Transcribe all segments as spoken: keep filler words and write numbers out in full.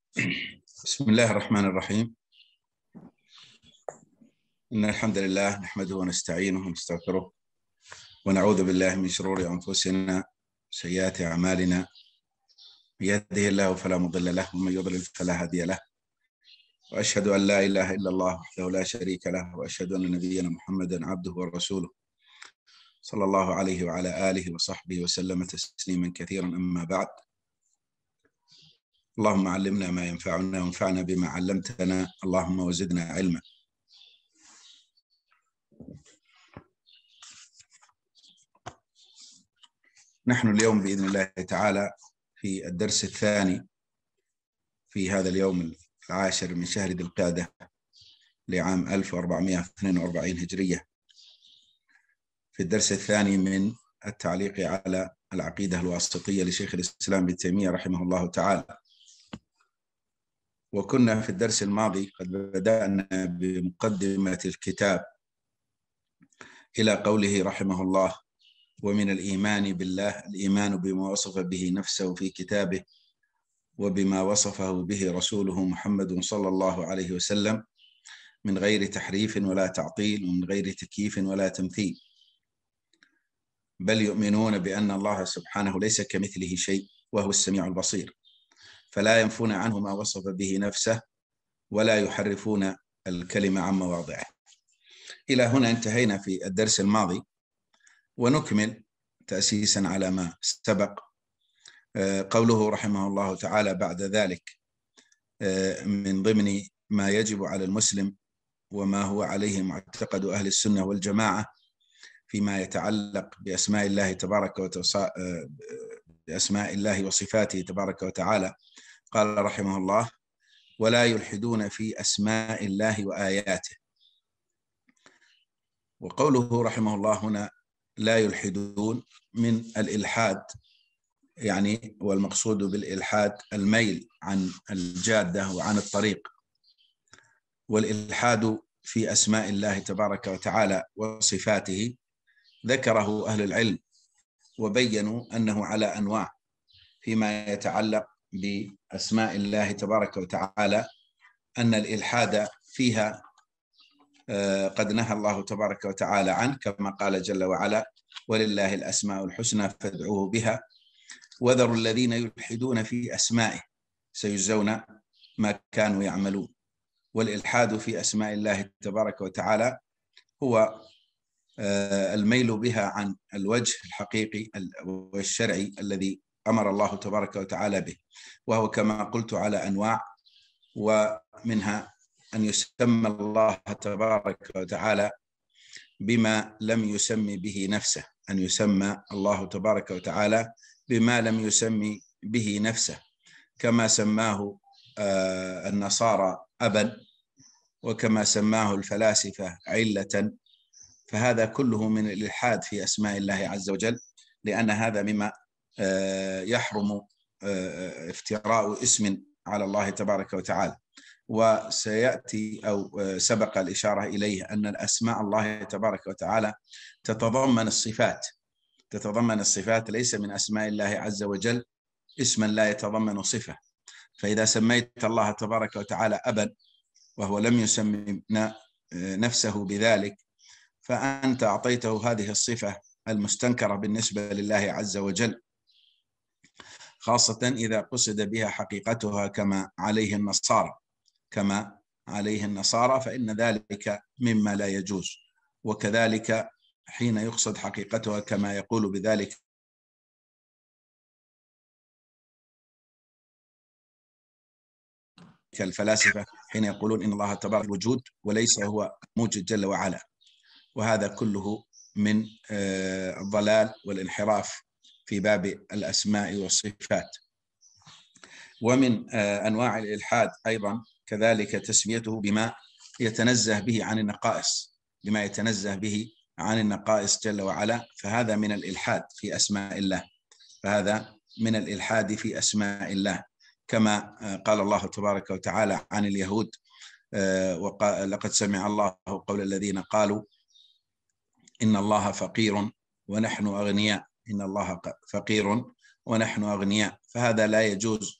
بسم الله الرحمن الرحيم. إن الحمد لله نحمده ونستعينه ونستغفره ونعوذ بالله من شرور أنفسنا وسيئات أعمالنا. من يهده الله فلا مضل له ومن يضلل فلا هادي له، وأشهد أن لا إله إلا الله وحده لا شريك له، وأشهد أن نبينا محمدا عبده ورسوله صلى الله عليه وعلى آله وصحبه وسلم تسليما كثيرا. أما بعد، اللهم علمنا ما ينفعنا وانفعنا بما علمتنا، اللهم وزدنا علما. نحن اليوم بإذن الله تعالى في الدرس الثاني في هذا اليوم العاشر من شهر ذي القعدة لعام ألف وأربعمائة واثنين وأربعين هجرية، في الدرس الثاني من التعليق على العقيدة الواسطية لشيخ الإسلام ابن تيمية رحمه الله تعالى. وكنا في الدرس الماضي قد بدأنا بمقدمة الكتاب إلى قوله رحمه الله: ومن الإيمان بالله الإيمان بما وصف به نفسه في كتابه وبما وصفه به رسوله محمد صلى الله عليه وسلم من غير تحريف ولا تعطيل ومن غير تكييف ولا تمثيل، بل يؤمنون بأن الله سبحانه ليس كمثله شيء وهو السميع البصير، فلا ينفون عنه ما وصف به نفسه ولا يحرفون الكلمة عن مواضعه. إلى هنا انتهينا في الدرس الماضي، ونكمل تأسيسا على ما سبق. قوله رحمه الله تعالى بعد ذلك: من ضمن ما يجب على المسلم وما هو عليه معتقد أهل السنة والجماعة فيما يتعلق بأسماء الله تبارك وتعالى بأسماء الله وصفاته تبارك وتعالى، قال رحمه الله: ولا يلحدون في أسماء الله وآياته. وقوله رحمه الله هنا لا يلحدون من الإلحاد، يعني والمقصود بالإلحاد الميل عن الجادة وعن الطريق. والإلحاد في أسماء الله تبارك وتعالى وصفاته ذكره أهل العلم وبينوا أنه على أنواع. فيما يتعلق بأسماء الله تبارك وتعالى أن الإلحاد فيها قد نهى الله تبارك وتعالى عنه، كما قال جل وعلا: ولله الأسماء الحسنى فادعوه بها وذروا الذين يلحدون في أسمائه سيجزون ما كانوا يعملون. والإلحاد في أسماء الله تبارك وتعالى هو الميل بها عن الوجه الحقيقي والشرعي الذي أمر الله تبارك وتعالى به، وهو كما قلت على أنواع، ومنها أن يسمى الله تبارك وتعالى بما لم يسمي به نفسه، أن يسمى الله تبارك وتعالى بما لم يسمي به نفسه، كما سماه النصارى أبا، وكما سماه الفلاسفة علة. فهذا كله من الإلحاد في أسماء الله عز وجل، لأن هذا مما يحرم افتراء اسم على الله تبارك وتعالى. وسيأتي أو سبق الإشارة إليه أن الأسماء الله تبارك وتعالى تتضمن الصفات، تتضمن الصفات، ليس من أسماء الله عز وجل اسما لا يتضمن صفة. فإذا سميت الله تبارك وتعالى أبا وهو لم يسمي نفسه بذلك، فأنت أعطيته هذه الصفة المستنكرة بالنسبة لله عز وجل، خاصة إذا قصد بها حقيقتها كما عليه النصارى كما عليه النصارى فإن ذلك مما لا يجوز. وكذلك حين يقصد حقيقتها كما يقول بذلك الفلاسفة حين يقولون إن الله تبارك وجود وليس هو موجود جل وعلا، وهذا كله من الضلال والانحراف في باب الأسماء والصفات. ومن أنواع الإلحاد أيضا كذلك تسميته بما يتنزه به عن النقائص، بما يتنزه به عن النقائص جل وعلا، فهذا من الإلحاد في أسماء الله، فهذا من الإلحاد في أسماء الله، كما قال الله تبارك وتعالى عن اليهود: لقد سمع الله قول الذين قالوا إن الله فقير ونحن أغنياء، إن الله فقير ونحن أغنياء. فهذا لا يجوز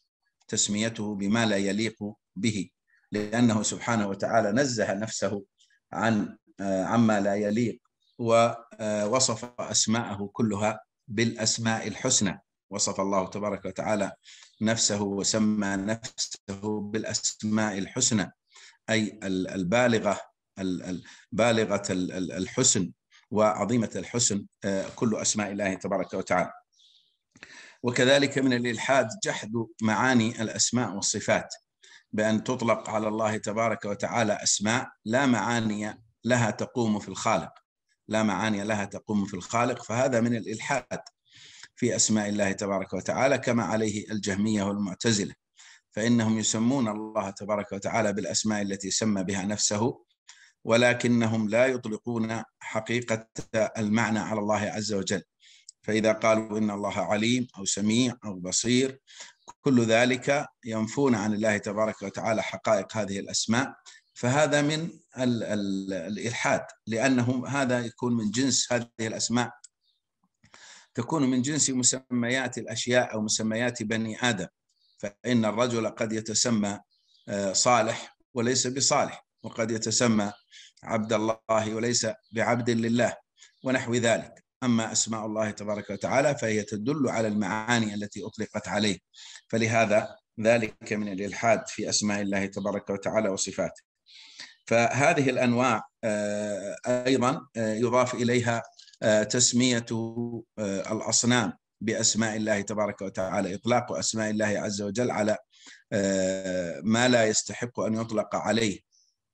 تسميته بما لا يليق به، لأنه سبحانه وتعالى نزه نفسه عن عما لا يليق، ووصف أسماءه كلها بالأسماء الحسنى. وصف الله تبارك وتعالى نفسه وسمى نفسه بالأسماء الحسنى، أي البالغة البالغة الحسن وعظيمة الحسن، كل أسماء الله تبارك وتعالى. وكذلك من الإلحاد جحد معاني الأسماء والصفات، بأن تطلق على الله تبارك وتعالى أسماء لا معاني لها تقوم في الخالق، لا معاني لها تقوم في الخالق، فهذا من الإلحاد في أسماء الله تبارك وتعالى، كما عليه الجهمية والمعتزلة، فإنهم يسمون الله تبارك وتعالى بالأسماء التي سمى بها نفسه، ولكنهم لا يطلقون حقيقة المعنى على الله عز وجل. فإذا قالوا إن الله عليم أو سميع أو بصير، كل ذلك ينفون عن الله تبارك وتعالى حقائق هذه الأسماء، فهذا من ال ال الإلحاد، لأنه هذا يكون من جنس هذه الأسماء، تكون من جنس مسميات الأشياء أو مسميات بني آدم. فإن الرجل قد يتسمى صالح وليس بصالح، وقد يتسمى عبد الله وليس بعبد لله، ونحو ذلك. أما أسماء الله تبارك وتعالى فهي تدل على المعاني التي أطلقت عليه، فلهذا ذلك من الإلحاد في أسماء الله تبارك وتعالى وصفاته. فهذه الأنواع أيضا يضاف إليها تسمية الأصنام بأسماء الله تبارك وتعالى، إطلاق أسماء الله عز وجل على ما لا يستحق أن يطلق عليه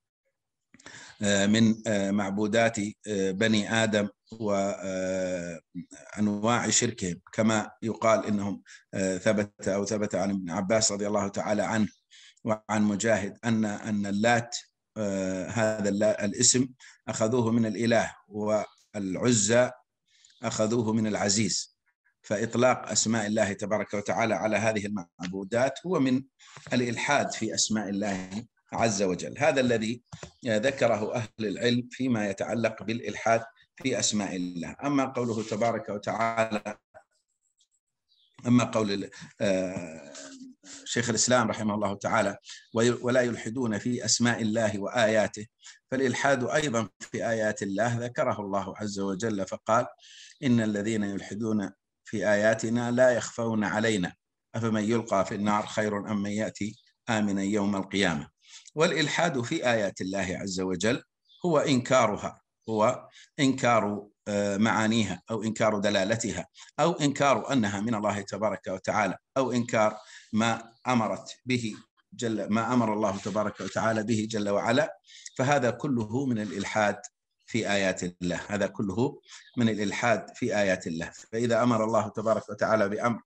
من معبودات بني آدم وأنواع شركهم، كما يقال إنهم ثبت أو ثبت عن ابن عباس رضي الله تعالى عنه وعن مجاهد أن أن اللات هذا الاسم أخذوه من الإله، والعزى أخذوه من العزيز. فإطلاق أسماء الله تبارك وتعالى على هذه المعبودات هو من الإلحاد في أسماء الله عز وجل. هذا الذي ذكره أهل العلم فيما يتعلق بالإلحاد في أسماء الله. أما قوله تبارك وتعالى أما قول شيخ الإسلام رحمه الله تعالى ولا يلحدون في أسماء الله وآياته، فالإلحاد أيضا في آيات الله ذكره الله عز وجل فقال إن الذين يلحدون في آياتنا لا يخفون علينا أفمن يلقى في النار خير أم من يأتي آمنا يوم القيامة. والإلحاد في آيات الله عز وجل هو إنكارها، هو إنكار معانيها أو إنكار دلالتها أو إنكار أنها من الله تبارك وتعالى، أو إنكار ما أمرت به جل ما أمر الله تبارك وتعالى به جل وعلا. فهذا كله من الإلحاد في آيات الله، هذا كله من الإلحاد في آيات الله. فإذا أمر الله تبارك وتعالى بأمر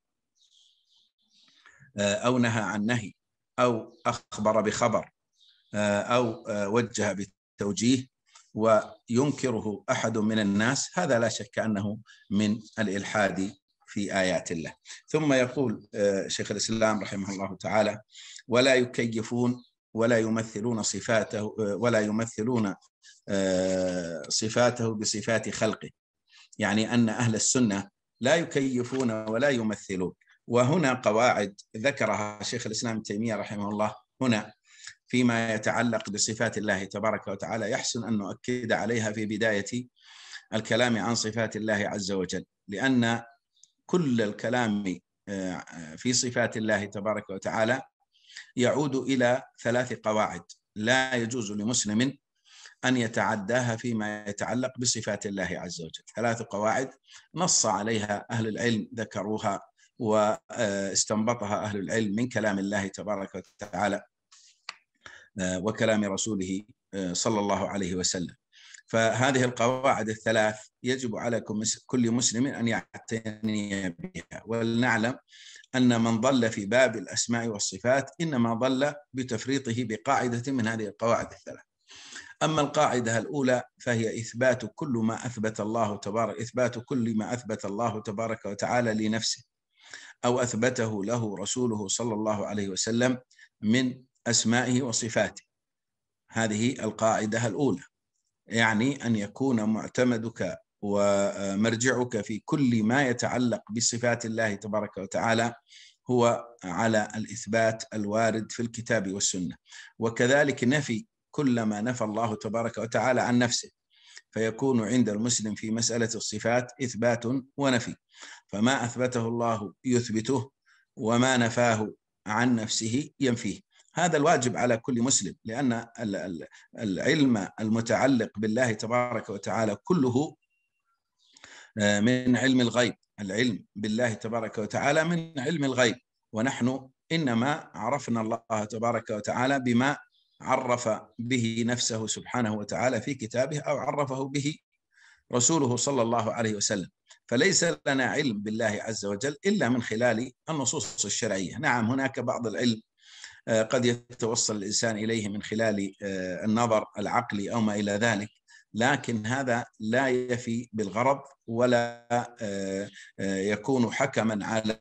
أو نهى عن نهي أو أخبر بخبر أو وجه بتوجيه وينكره أحد من الناس، هذا لا شك أنه من الإلحاد في آيات الله. ثم يقول شيخ الإسلام رحمه الله تعالى ولا يكيفون ولا يمثلون صفاته ولا يمثلون صفاته بصفات خلقه، يعني أن أهل السنة لا يكيفون ولا يمثلون. وهنا قواعد ذكرها شيخ الإسلام ابن تيمية رحمه الله هنا فيما يتعلق بصفات الله تبارك وتعالى، يحسن أن نؤكد عليها في بداية الكلام عن صفات الله عز وجل، لأن كل الكلام في صفات الله تبارك وتعالى يعود إلى ثلاث قواعد لا يجوز لمسلم أن يتعداها فيما يتعلق بصفات الله عز وجل. ثلاث قواعد نص عليها أهل العلم، ذكروها واستنبطها أهل العلم من كلام الله تبارك وتعالى وكلام رسوله صلى الله عليه وسلم. فهذه القواعد الثلاث يجب على كل مسلم أن يعتني بها. ولنعلم أن من ضل في باب الأسماء والصفات إنما ضل بتفريطه بقاعدة من هذه القواعد الثلاث. أما القاعدة الأولى فهي إثبات كل ما أثبت الله تبارك إثبات كل ما أثبت الله تبارك وتعالى لنفسه أو أثبته له رسوله صلى الله عليه وسلم من أسمائه وصفاته. هذه القاعدة الأولى، يعني أن يكون معتمدك ومرجعك في كل ما يتعلق بصفات الله تبارك وتعالى هو على الإثبات الوارد في الكتاب والسنة، وكذلك نفي كل ما نفى الله تبارك وتعالى عن نفسه، فيكون عند المسلم في مسألة الصفات إثبات ونفي، فما أثبته الله يثبته، وما نفاه عن نفسه ينفيه. هذا الواجب على كل مسلم، لأن العلم المتعلق بالله تبارك وتعالى كله من علم الغيب. العلم بالله تبارك وتعالى من علم الغيب، ونحن إنما عرفنا الله تبارك وتعالى بما عرف به نفسه سبحانه وتعالى في كتابه، أو عرفه به رسوله صلى الله عليه وسلم. فليس لنا علم بالله عز وجل إلا من خلال النصوص الشرعية. نعم، هناك بعض العلم قد يتوصل الإنسان إليه من خلال النظر العقلي أو ما إلى ذلك، لكن هذا لا يفي بالغرض، ولا يكون حكما على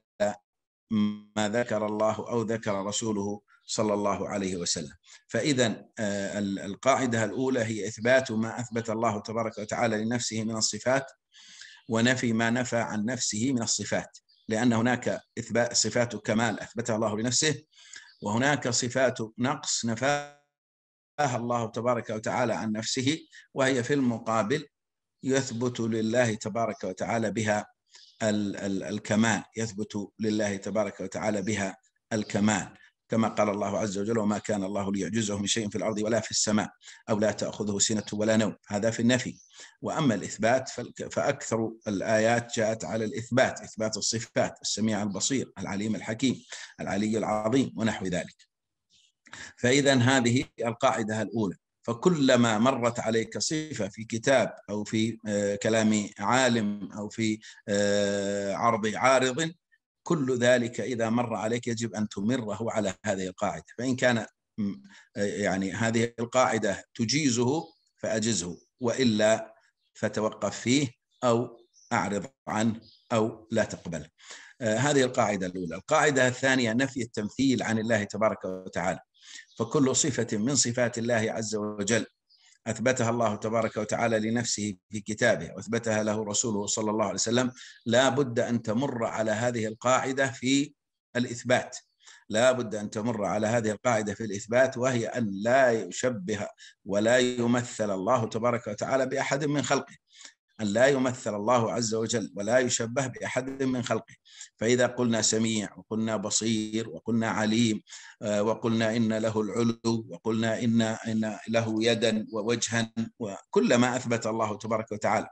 ما ذكر الله أو ذكر رسوله صلى الله عليه وسلم. فإذا القاعدة الأولى هي إثبات ما أثبت الله تبارك وتعالى لنفسه من الصفات، ونفي ما نفى عن نفسه من الصفات، لأن هناك إثبات صفات كمال أثبتها الله لنفسه، وهناك صفات نقص نفاها الله تبارك وتعالى عن نفسه، وهي في المقابل يثبت لله تبارك وتعالى بها الكمال، يثبت لله تبارك وتعالى بها الكمال، كما قال الله عز وجل: وما كان الله ليعجزه من شيء في الأرض ولا في السماء، أو لا تأخذه سنة ولا نوم. هذا في النفي. وأما الإثبات فأكثر الآيات جاءت على الإثبات، إثبات الصفات: السميع البصير، العليم الحكيم، العلي العظيم، ونحو ذلك. فإذا هذه القاعدة الأولى. فكلما مرت عليك صفة في كتاب أو في كلام عالم أو في عرض عارض، كل ذلك إذا مر عليك يجب أن تمره على هذه القاعدة. فإن كان يعني هذه القاعدة تجيزه فأجزه، وإلا فتوقف فيه أو أعرض عنه أو لا تقبله. هذه القاعدة الأولى. القاعدة الثانية: نفي التمثيل عن الله تبارك وتعالى. فكل صفة من صفات الله عز وجل أثبتها الله تبارك وتعالى لنفسه في كتابه، وأثبتها له رسوله صلى الله عليه وسلم، لا بد أن تمر على هذه القاعدة في الإثبات. لا بد أن تمر على هذه القاعدة في الإثبات، وهي أن لا يشبه ولا يمثل الله تبارك وتعالى بأحد من خلقه، أن لا يمثل الله عز وجل ولا يشبه بأحد من خلقه. فإذا قلنا سميع، وقلنا بصير، وقلنا عليم، وقلنا إن له العلو، وقلنا إن, إن له يدا ووجها، وكل ما أثبت الله تبارك وتعالى،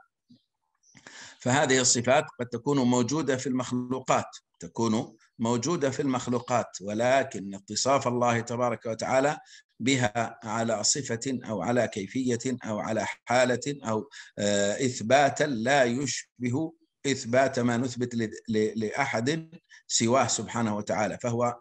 فهذه الصفات قد تكون موجودة في المخلوقات، تكون موجودة في المخلوقات، ولكن اتصاف الله تبارك وتعالى بها على صفة أو على كيفية أو على حالة أو إثباتا لا يشبه إثبات ما نثبت لأحد سواه سبحانه وتعالى. فهو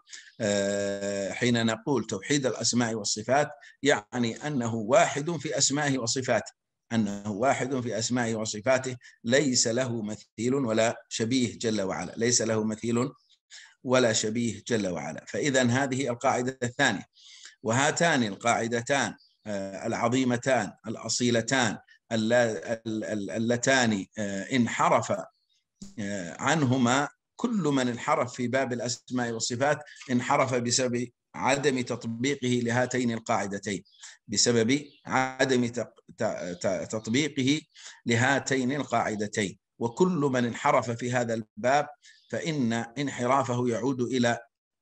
حين نقول توحيد الأسماء والصفات يعني أنه واحد في أسمائه وصفاته، أنه واحد في أسمائه وصفاته، ليس له مثيل ولا شبيه جل وعلا، ليس له مثيل ولا شبيه جل وعلا. فإذا هذه القاعدة الثانية. وهاتان القاعدتان العظيمتان الأصيلتان اللتان انحرف عنهما كل من انحرف في باب الأسماء والصفات، انحرف بسبب عدم تطبيقه لهاتين القاعدتين، بسبب عدم تطبيقه لهاتين القاعدتين. وكل من انحرف في هذا الباب فإن انحرافه يعود إلى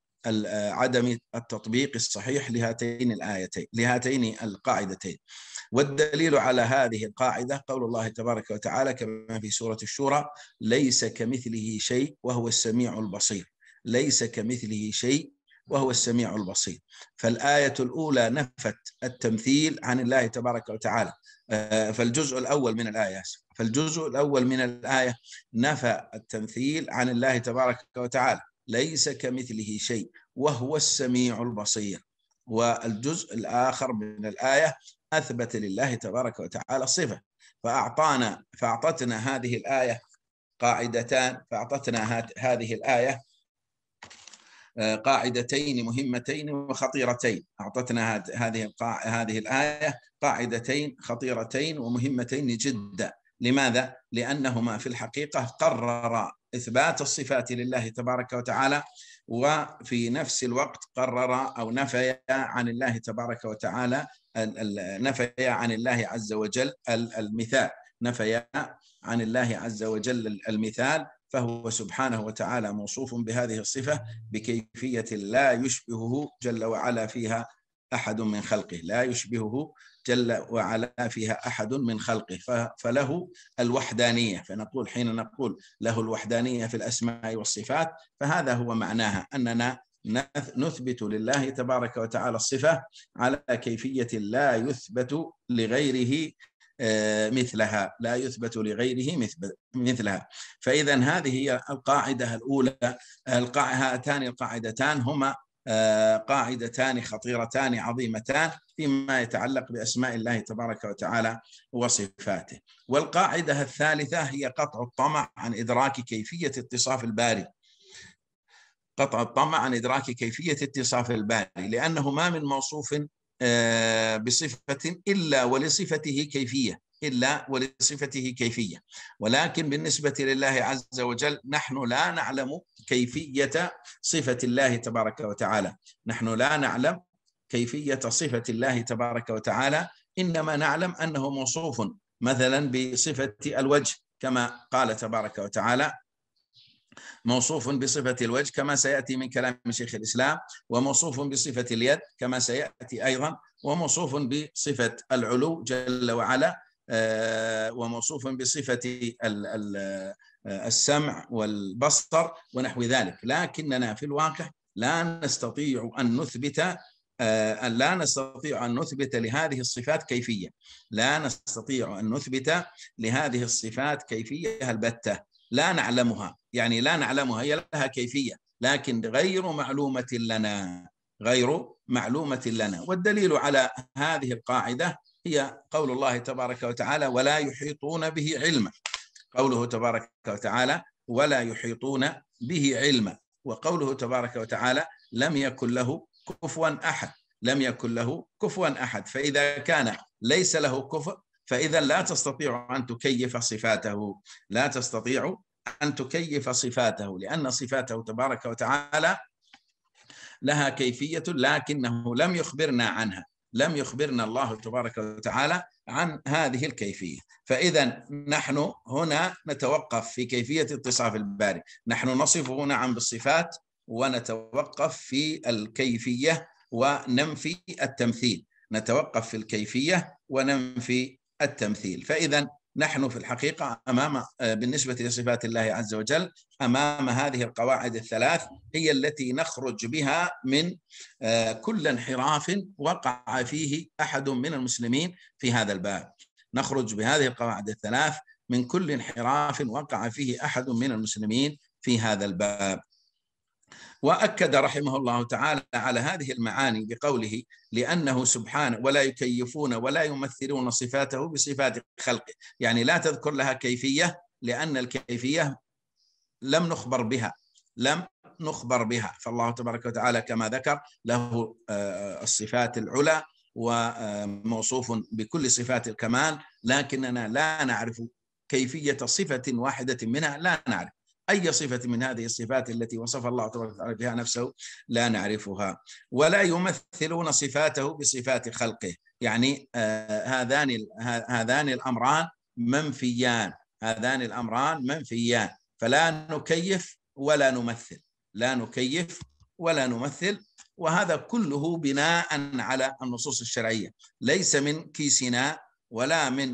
عدم التطبيق الصحيح لهاتين الآيتين لهاتين القاعدتين. والدليل على هذه القاعدة قول الله تبارك وتعالى كما في سورة الشورى: ليس كمثله شيء وهو السميع البصير. ليس كمثله شيء وهو السميع البصير. فالآية الأولى نفت التمثيل عن الله تبارك وتعالى. فالجزء الأول من الآية فالجزء الأول من الآية نفى التمثيل عن الله تبارك وتعالى، ليس كمثله شيء وهو السميع البصير. والجزء الآخر من الآية أثبت لله تبارك وتعالى صفة. فأعطانا فأعطتنا هذه الآية قاعدتان فأعطتنا هذه الآية قاعدتين مهمتين وخطيرتين. أعطتنا هذه هذه الآية قاعدتين خطيرتين ومهمتين جدا. لماذا؟ لأنهما في الحقيقة قرر إثبات الصفات لله تبارك وتعالى، وفي نفس الوقت قرر أو نفي عن الله تبارك وتعالى نفي عن الله عز وجل المثال، نفي عن الله عز وجل المثال، فهو سبحانه وتعالى موصوف بهذه الصفة بكيفية لا يشبهه جل وعلا فيها أحد من خلقه، لا يشبهه جل وعلا فيها أحد من خلقه، فله الوحدانية. فنقول حين نقول له الوحدانية في الأسماء والصفات فهذا هو معناها، أننا نثبت لله تبارك وتعالى الصفة على كيفية لا يثبت لغيره مثلها، لا يثبت لغيره مثلها. فإذا هذه هي القاعدة الأولى. هاتان القاعدتان هما قاعدتان خطيرتان عظيمتان فيما يتعلق بأسماء الله تبارك وتعالى وصفاته. والقاعدة الثالثة هي قطع الطمع عن إدراك كيفية اتصاف الباري، قطع الطمع عن إدراك كيفية اتصاف الباري، لأنه ما من موصوف بصفة إلا ولصفته كيفية، إلا ولصفته كيفية. ولكن بالنسبة لله عز وجل نحن لا نعلم كيفية صفة الله تبارك وتعالى، نحن لا نعلم كيفية صفة الله تبارك وتعالى، إنما نعلم أنه موصوف مثلا بصفة الوجه كما قال تبارك وتعالى، موصوف بصفة الوجه كما سيأتي من كلام شيخ الإسلام، وموصوف بصفة اليد كما سيأتي أيضا، وموصوف بصفة العلو جل وعلا، وموصوف بصفة السمع والبصر ونحو ذلك. لكننا في الواقع لا نستطيع أن نثبت أن لا نستطيع أن نثبت لهذه الصفات كيفية، لا نستطيع أن نثبت لهذه الصفات كيفية البتة، لا نعلمها، يعني لا نعلمها، هي لها كيفية لكن غير معلومة لنا، غير معلومة لنا. والدليل على هذه القاعدة هي قول الله تبارك وتعالى ولا يحيطون به علما، قوله تبارك وتعالى ولا يحيطون به علما، وقوله تبارك وتعالى لم يكن له كفوا أحد، لم يكن له كفوا أحد. فإذا كان ليس له كفء فإذا لا تستطيع أن تكيف صفاته، لا تستطيع أن تكيف صفاته، لأن صفاته تبارك وتعالى لها كيفية لكنه لم يخبرنا عنها، لم يخبرنا الله تبارك وتعالى عن هذه الكيفية. فإذا نحن هنا نتوقف في كيفية اتصاف الباري، نحن نصفه نعم بالصفات ونتوقف في الكيفية وننفي التمثيل، نتوقف في الكيفية وننفي التمثيل. فإذا نحن في الحقيقة أمام بالنسبة لصفات الله عز وجل أمام هذه القواعد الثلاث، هي التي نخرج بها من كل انحراف وقع فيه أحد من المسلمين في هذا الباب، نخرج بهذه القواعد الثلاث من كل انحراف وقع فيه أحد من المسلمين في هذا الباب. وأكد رحمه الله تعالى على هذه المعاني بقوله لأنه سبحانه ولا يكيفون ولا يمثلون صفاته بصفات خلقه، يعني لا تذكر لها كيفية لأن الكيفية لم نخبر بها، لم نخبر بها. فالله تبارك وتعالى كما ذكر له الصفات العلى وموصوف بكل صفات الكمال، لكننا لا نعرف كيفية صفة واحدة منها، لا نعرف أي صفة من هذه الصفات التي وصف الله تبارك وتعالى بها نفسه لا نعرفها. ولا يمثلون صفاته بصفات خلقه، يعني هذان هذان الأمران منفيان، هذان الأمران منفيان، فلا نكيف ولا نمثل، لا نكيف ولا نمثل. وهذا كله بناء على النصوص الشرعية، ليس من كيسنا ولا من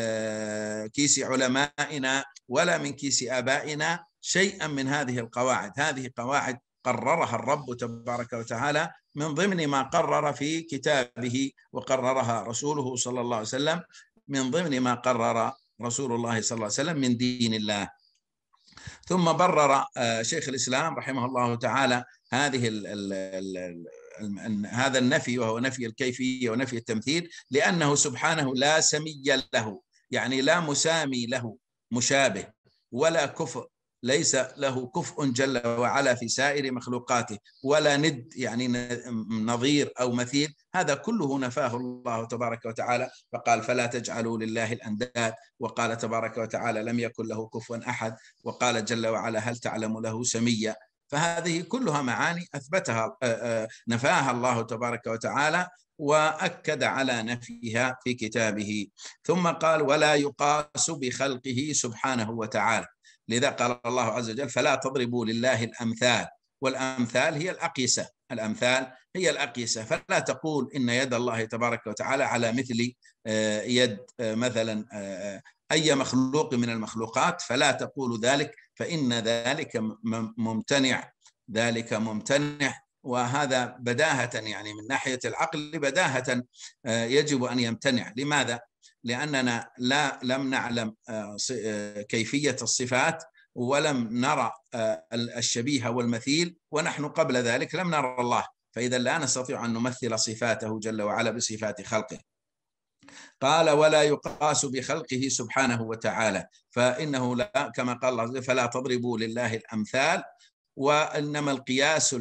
كيس علمائنا ولا من كيس آبائنا شيئا من هذه القواعد. هذه قواعد قررها الرب تبارك وتعالى من ضمن ما قرر في كتابه، وقررها رسوله صلى الله عليه وسلم من ضمن ما قرر رسول الله صلى الله عليه وسلم من دين الله. ثم برر شيخ الإسلام رحمه الله تعالى هذه ال ال ال ال هذا النفي، وهو نفي الكيفية ونفي التمثيل، لأنه سبحانه لا سمي له، يعني لا مسامي له مشابه ولا كفء ليس له كفء جل وعلا في سائر مخلوقاته، ولا ند يعني نظير أو مثيل، هذا كله نفاه الله تبارك وتعالى، فقال فلا تجعلوا لله الأنداد، وقال تبارك وتعالى لم يكن له كفوا أحد، وقال جل وعلا هل تعلم له سميا. فهذه كلها معاني أثبتها نفاها الله تبارك وتعالى وأكد على نفيها في كتابه. ثم قال ولا يقاس بخلقه سبحانه وتعالى، لذا قال الله عز وجل فلا تضربوا لله الأمثال، والأمثال هي الأقيسة، الأمثال هي الأقيسة، فلا تقول إن يد الله تبارك وتعالى على مثل يد مثلا أي مخلوق من المخلوقات، فلا تقول ذلك، فإن ذلك ممتنع، ذلك ممتنع، وهذا بداهة يعني من ناحية العقل بداهة يجب أن يمتنع. لماذا؟ لأننا لا لم نعلم كيفية الصفات، ولم نرى الشبيه والمثيل، ونحن قبل ذلك لم نرى الله، فإذا لا نستطيع أن نمثل صفاته جل وعلا بصفات خلقه. قال ولا يقاس بخلقه سبحانه وتعالى، فإنه لا كما قال الله عز وجل فلا تضربوا لله الأمثال، وإنما القياس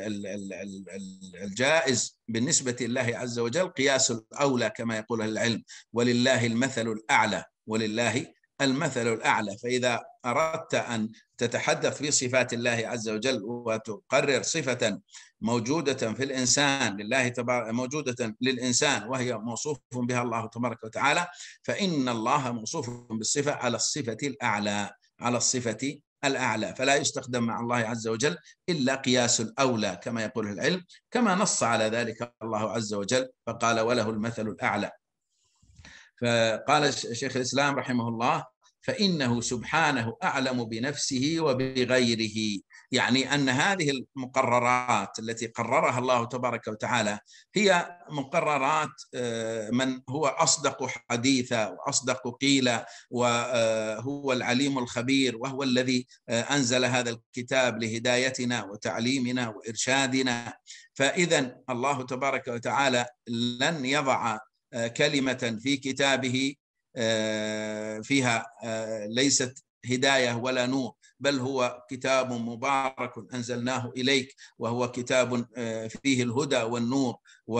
الجائز بالنسبة لله عز وجل قياس الأولى كما يقول العلم، ولله المثل الأعلى، ولله المثل الأعلى. فإذا أردت أن تتحدث في صفات الله عز وجل وتقرر صفة موجودة في الإنسان لله تبارك موجودة للإنسان وهي موصوف بها الله تبارك وتعالى، فإن الله موصوف بالصفة على الصفة الأعلى، على الصفة الأعلى، فلا يستخدم مع الله عز وجل إلا قياس الأولى كما يقول العلم، كما نص على ذلك الله عز وجل فقال وله المثل الأعلى. فقال شيخ الإسلام رحمه الله فإنه سبحانه أعلم بنفسه وبغيره، يعني أن هذه المقررات التي قررها الله تبارك وتعالى هي مقررات من هو أصدق حديثا وأصدق قيلا، وهو العليم الخبير، وهو الذي أنزل هذا الكتاب لهدايتنا وتعليمنا وإرشادنا. فإذا الله تبارك وتعالى لن يضع كلمة في كتابه فيها ليست هداية ولا نور، بل هو كتاب مبارك أنزلناه إليك، وهو كتاب فيه الهدى والنور،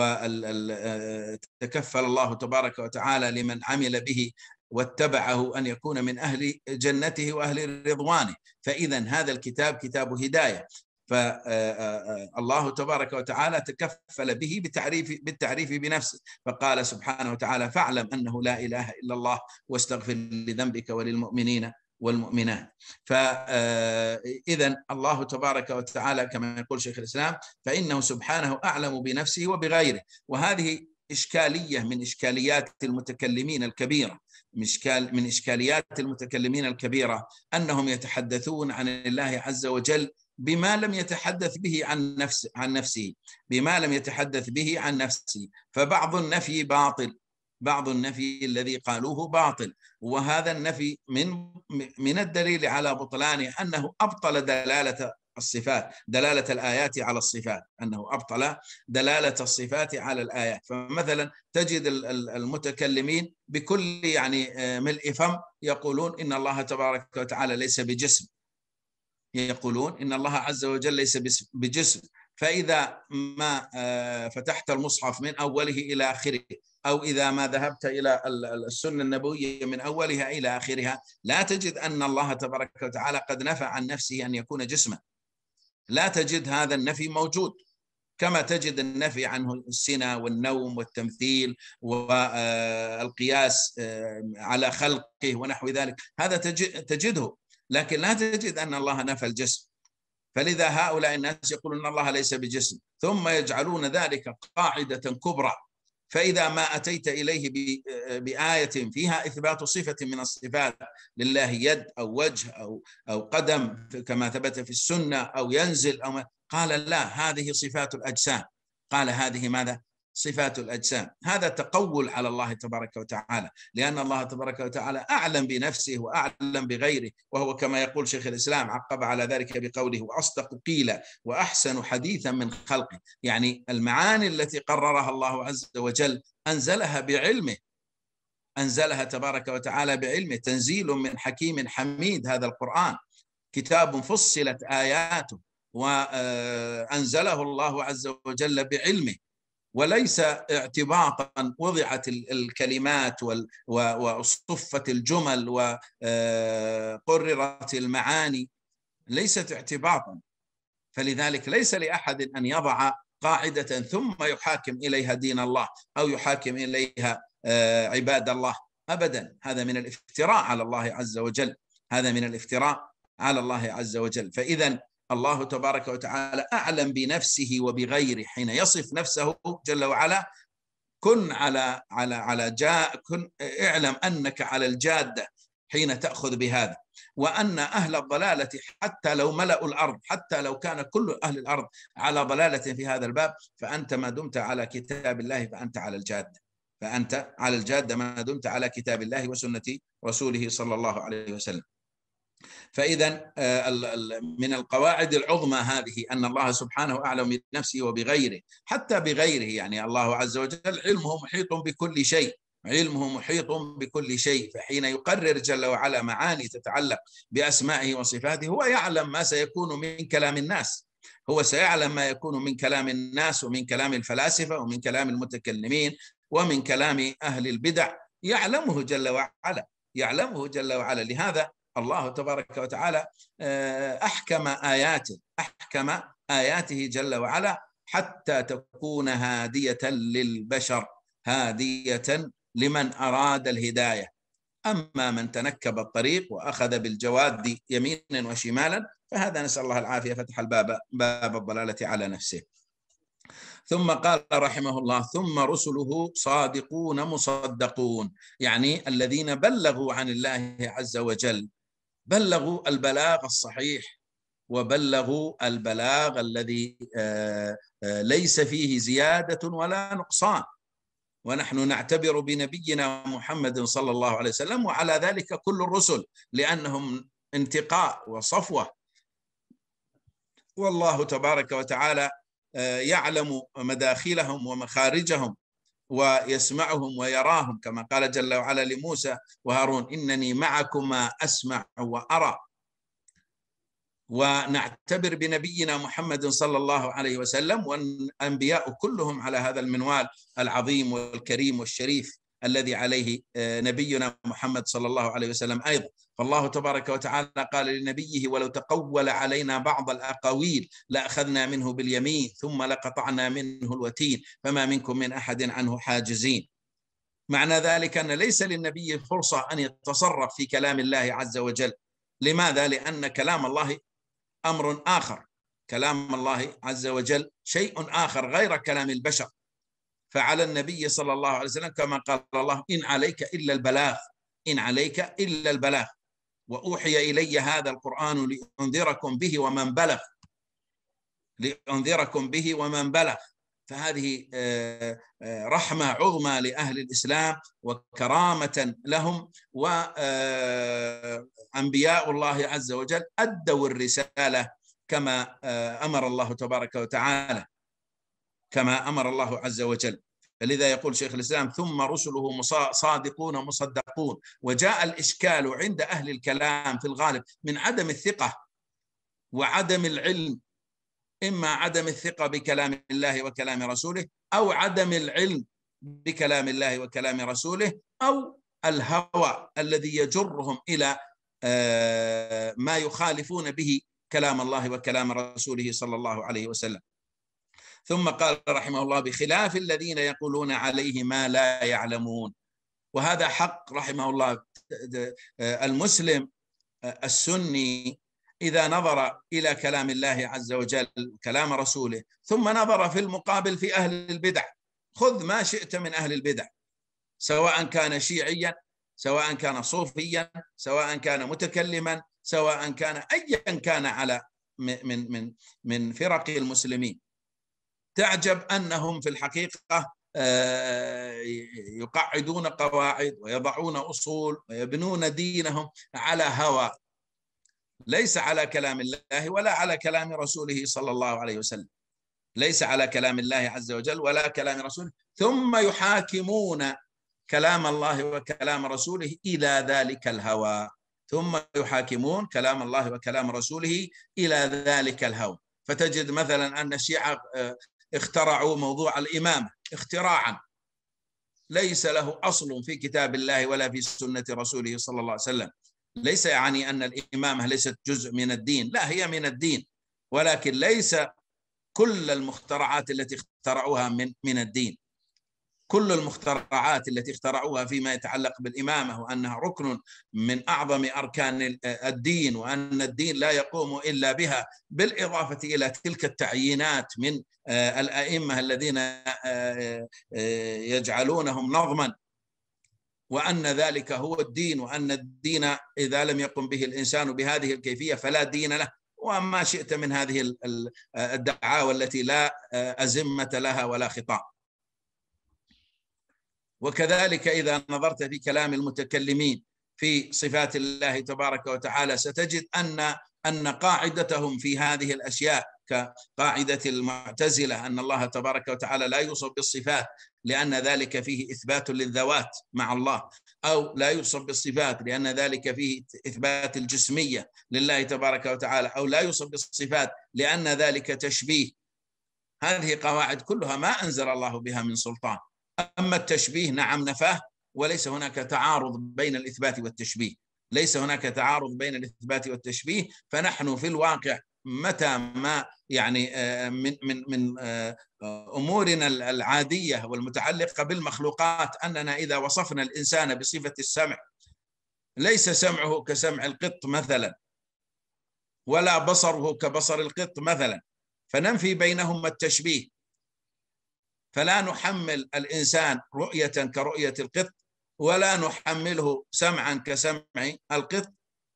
وتكفل الله تبارك وتعالى لمن عمل به واتبعه أن يكون من أهل جنته وأهل رضوانه. فإذا هذا الكتاب كتاب هداية، فالله تبارك وتعالى تكفل به بالتعريف بالتعريف بنفسه، فقال سبحانه وتعالى فاعلم أنه لا إله إلا الله واستغفر لذنبك وللمؤمنين والمؤمنات. فإذا الله تبارك وتعالى كما يقول شيخ الإسلام فإنه سبحانه أعلم بنفسه وبغيره. وهذه إشكالية من إشكاليات المتكلمين الكبيرة، من إشكاليات المتكلمين الكبيرة أنهم يتحدثون عن الله عز وجل بما لم يتحدث به عن نفسه عن نفسه بما لم يتحدث به عن نفسه فبعض النفي باطل، بعض النفي الذي قالوه باطل، وهذا النفي من من الدليل على بطلانه أنه أبطل دلالة الصفات، دلالة الآيات على الصفات، أنه أبطل دلالة الصفات على الآيات. فمثلا تجد المتكلمين بكل يعني ملء فم يقولون إن الله تبارك وتعالى ليس بجسم، يقولون إن الله عز وجل ليس بجسم، فإذا ما فتحت المصحف من أوله إلى آخره، أو إذا ما ذهبت إلى السنة النبوية من أولها إلى آخرها، لا تجد أن الله تبارك وتعالى قد نفى عن نفسه أن يكون جسما، لا تجد هذا النفي موجود، كما تجد النفي عنه السنة والنوم والتمثيل والقياس على خلقه ونحو ذلك، هذا تجده، لكن لا تجد أن الله نفى الجسم. فلذا هؤلاء الناس يقولون أن الله ليس بجسم، ثم يجعلون ذلك قاعدة كبرى، فإذا ما أتيت إليه بآية فيها إثبات صفة من الصفات لله، يد أو وجه أو أو قدم كما ثبت في السنة أو ينزل أو ما، قال لا هذه صفات الأجسام، قال هذه ماذا؟ صفات الأجسام. هذا تقول على الله تبارك وتعالى، لأن الله تبارك وتعالى أعلم بنفسه وأعلم بغيره، وهو كما يقول شيخ الإسلام عقب على ذلك بقوله وأصدق قيلا وأحسن حديثا من خلقه، يعني المعاني التي قررها الله عز وجل أنزلها بعلمه، أنزلها تبارك وتعالى بعلمه، تنزيل من حكيم حميد هذا القرآن، كتاب فصلت آياته وأنزله الله عز وجل بعلمه، وليس اعتباطا وضعت الكلمات وصفت الجمل وقررت المعاني، ليست اعتباطا. فلذلك ليس لأحد أن يضع قاعدة ثم يحاكم إليها دين الله أو يحاكم إليها عباد الله أبدا. هذا من الافتراء على الله عز وجل، هذا من الافتراء على الله عز وجل. فإذا الله تبارك وتعالى أعلم بنفسه وبغيره حين يصف نفسه جل وعلا: كن على على على جاء كن اعلم أنك على الجادة حين تأخذ بهذا، وأن أهل الضلالة حتى لو ملأوا الأرض، حتى لو كان كل أهل الأرض على ضلالة في هذا الباب، فأنت ما دمت على كتاب الله فأنت على الجادة، فأنت على الجادة ما دمت على كتاب الله وسنة رسوله صلى الله عليه وسلم. فإذا من القواعد العظمى هذه أن الله سبحانه أعلم بنفسه وبغيره، حتى بغيره، يعني الله عز وجل علمه محيط بكل شيء، علمه محيط بكل شيء. فحين يقرر جل وعلا معاني تتعلق بأسمائه وصفاته، هو يعلم ما سيكون من كلام الناس، هو سيعلم ما يكون من كلام الناس ومن كلام الفلاسفة ومن كلام المتكلمين ومن كلام أهل البدع، يعلمه جل وعلا، يعلمه جل وعلا. لهذا الله تبارك وتعالى أحكم آياته أحكم آياته جل وعلا حتى تكون هادية للبشر، هادية لمن أراد الهداية. أما من تنكب الطريق وأخذ بالجواد يمينا وشمالا فهذا نسأل الله العافية فتح الباب باب الضلالة على نفسه. ثم قال رحمه الله: ثم رسله صادقون مصدقون، يعني الذين بلغوا عن الله عز وجل، بلغوا البلاغ الصحيح وبلغوا البلاغ الذي ليس فيه زيادة ولا نقصان. ونحن نعتبر بنبينا محمد صلى الله عليه وسلم وعلى ذلك كل الرسل، لأنهم انتقاء وصفوة، والله تبارك وتعالى يعلم مداخلهم ومخارجهم ويسمعهم ويراهم، كما قال جل وعلا لموسى وهارون: إنني معكما أسمع وأرى. ونعتبر بنبينا محمد صلى الله عليه وسلم والأنبياء كلهم على هذا المنوال العظيم والكريم والشريف الذي عليه نبينا محمد صلى الله عليه وسلم أيضا. فالله تبارك وتعالى قال لنبيه: ولو تقول علينا بعض الأقاويل لأخذنا منه باليمين ثم لقطعنا منه الوتين فما منكم من أحد عنه حاجزين. معنى ذلك أن ليس للنبي فرصة أن يتصرف في كلام الله عز وجل. لماذا؟ لأن كلام الله أمر آخر، كلام الله عز وجل شيء آخر غير كلام البشر. فعلى النبي صلى الله عليه وسلم كما قال الله: إن عليك إلا البلاغ، إن عليك إلا البلاغ، وأوحي إلي هذا القرآن لأنذركم به ومن بلغ، لأنذركم به ومن بلغ. فهذه رحمة عظمى لأهل الإسلام وكرامة لهم، وأنبياء الله عز وجل أدوا الرسالة كما أمر الله تبارك وتعالى، كما أمر الله عز وجل. فلذا يقول شيخ الإسلام: ثم رسله صادقون مصدقون. وجاء الإشكال عند أهل الكلام في الغالب من عدم الثقة وعدم العلم، إما عدم الثقة بكلام الله وكلام رسوله، أو عدم العلم بكلام الله وكلام رسوله، أو الهوى الذي يجرهم إلى ما يخالفون به كلام الله وكلام رسوله صلى الله عليه وسلم. ثم قال رحمه الله: بخلاف الذين يقولون عليه ما لا يعلمون. وهذا حق رحمه الله. المسلم السني إذا نظر إلى كلام الله عز وجل كلام رسوله ثم نظر في المقابل في أهل البدع، خذ ما شئت من أهل البدع، سواء كان شيعيا، سواء كان صوفيا، سواء كان متكلما، سواء كان أيا كان على من من من فرق المسلمين، تعجب أنهم في الحقيقة يقعدون قواعد ويضعون أصول ويبنون دينهم على هوى، ليس على كلام الله ولا على كلام رسوله صلى الله عليه وسلم، ليس على كلام الله عز وجل ولا كلام رسوله، ثم يحاكمون كلام الله وكلام رسوله إلى ذلك الهوى، ثم يحاكمون كلام الله وكلام رسوله إلى ذلك الهوى. فتجد مثلا أن الشيعة اخترعوا موضوع الإمامة اختراعا ليس له أصل في كتاب الله ولا في سنة رسوله صلى الله عليه وسلم. ليس يعني أن الإمامة ليست جزء من الدين، لا، هي من الدين، ولكن ليس كل المخترعات التي اخترعوها من من الدين. كل المخترعات التي اخترعوها فيما يتعلق بالإمامة وأنها ركن من أعظم أركان الدين وأن الدين لا يقوم إلا بها، بالإضافة إلى تلك التعيينات من الأئمة الذين يجعلونهم نظما، وأن ذلك هو الدين، وأن الدين إذا لم يقم به الإنسان بهذه الكيفية فلا دين له، وما شئت من هذه الدعاوى التي لا أزمة لها ولا خطاب. وكذلك إذا نظرت في كلام المتكلمين في صفات الله تبارك وتعالى ستجد أن أن قاعدتهم في هذه الأشياء كقاعدة المعتزلة أن الله تبارك وتعالى لا يوصف بالصفات لأن ذلك فيه إثبات للذوات مع الله، أو لا يوصف بالصفات لأن ذلك فيه إثبات الجسمية لله تبارك وتعالى، أو لا يوصف بالصفات لأن ذلك تشبيه. هذه قواعد كلها ما أنزل الله بها من سلطان. أما التشبيه نعم نفاه، وليس هناك تعارض بين الإثبات والتشبيه، ليس هناك تعارض بين الإثبات والتشبيه. فنحن في الواقع متى ما يعني من من من أمورنا العادية والمتعلقة بالمخلوقات أننا إذا وصفنا الإنسان بصفة السمع ليس سمعه كسمع القط مثلا، ولا بصره كبصر القط مثلا، فننفي بينهما التشبيه، فلا نحمل الإنسان رؤية كرؤية القط، ولا نحمله سمعا كسمع القط،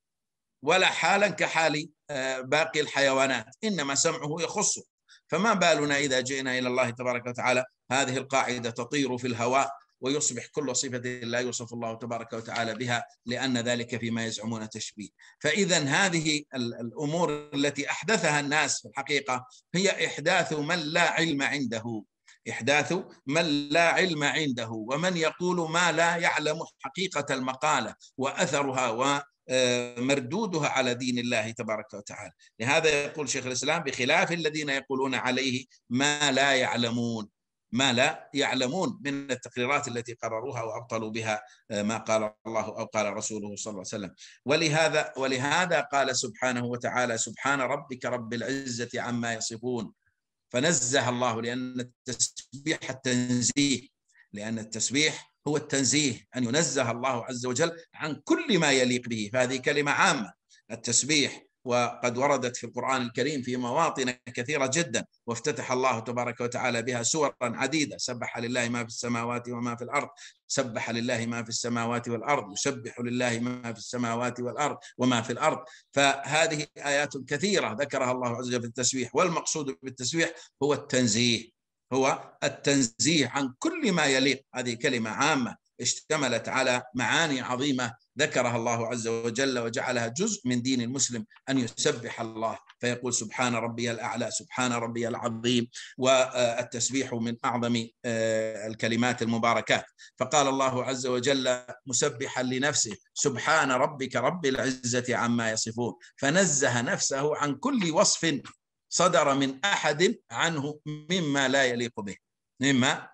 ولا حالا كحال باقي الحيوانات، إنما سمعه يخصه. فما بالنا إذا جئنا إلى الله تبارك وتعالى هذه القاعدة تطير في الهواء ويصبح كل صفة لا يوصف الله تبارك وتعالى بها، لأن ذلك فيما يزعمون تشبيه. فإذا هذه الأمور التي أحدثها الناس في الحقيقة هي إحداث من لا علم عنده، إحداث من لا علم عنده، ومن يقول ما لا يعلم حقيقة المقالة وأثرها ومردودها على دين الله تبارك وتعالى. لهذا يقول شيخ الإسلام بخلاف الذين يقولون عليه ما لا يعلمون، ما لا يعلمون من التقريرات التي قرروها وأبطلوا بها ما قال الله أو قال رسوله صلى الله عليه وسلم. ولهذا ولهذا قال سبحانه وتعالى سبحان ربك رب العزة عما يصفون، فنزه الله، لأن التسبيح التنزيه، لأن التسبيح هو التنزيه، أن ينزه الله عز وجل عن كل ما يليق به، فهذه كلمة عامة التسبيح، وقد وردت في القرآن الكريم في مواطن كثيرة جدا، وافتتح الله تبارك وتعالى بها سورا عديدة: سبح لله ما في السماوات وما في الأرض، سبح لله ما في السماوات والأرض، يسبح لله ما في السماوات والأرض وما في الأرض. فهذه آيات كثيرة ذكرها الله عز وجل في التسبيح، والمقصود بالتسبيح هو التنزيه، هو التنزيه عن كل ما يليق. هذه كلمة عامة اشتملت على معاني عظيمة ذكرها الله عز وجل وجعلها جزء من دين المسلم، أن يسبح الله فيقول سبحان ربي الأعلى، سبحان ربي العظيم. والتسبيح من أعظم الكلمات المباركات. فقال الله عز وجل مسبحا لنفسه سبحان ربك رب العزة عما يصفون، فنزه نفسه عن كل وصف صدر من أحد عنه مما لا يليق به، مما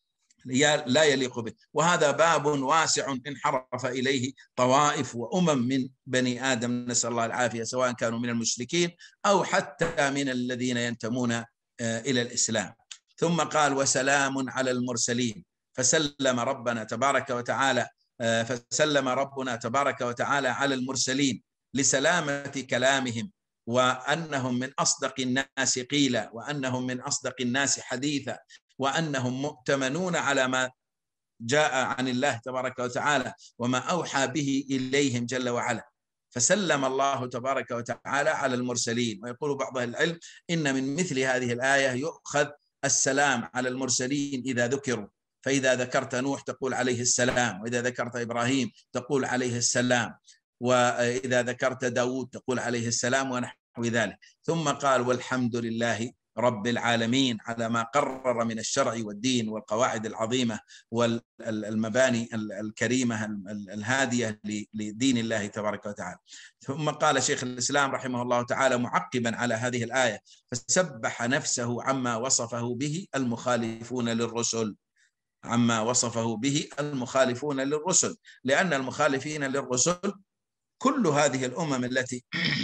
لا يليق به. وهذا باب واسع انحرف إليه طوائف وأمم من بني آدم، نسأل الله العافية، سواء كانوا من المشركين أو حتى من الذين ينتمون إلى الإسلام. ثم قال وسلام على المرسلين، فسلم ربنا تبارك وتعالى فسلم ربنا تبارك وتعالى على المرسلين لسلامة كلامهم، وأنهم من أصدق الناس قيلا، وأنهم من أصدق الناس حديثا، وأنهم مؤتمنون على ما جاء عن الله تبارك وتعالى وما أوحى به إليهم جل وعلا. فسلم الله تبارك وتعالى على المرسلين. ويقول بعض أهل العلم إن من مثل هذه الآية يؤخذ السلام على المرسلين إذا ذكروا، فإذا ذكرت نوح تقول عليه السلام، وإذا ذكرت إبراهيم تقول عليه السلام، وإذا ذكرت داود تقول عليه السلام ونحو ذلك. ثم قال والحمد لله رب العالمين، على ما قرر من الشرع والدين والقواعد العظيمة والمباني الكريمة الهادية لدين الله تبارك وتعالى. ثم قال شيخ الإسلام رحمه الله تعالى معقبا على هذه الآية: فسبح نفسه عما وصفه به المخالفون للرسل، عما وصفه به المخالفون للرسل، لأن المخالفين للرسل كل هذه الأمم التي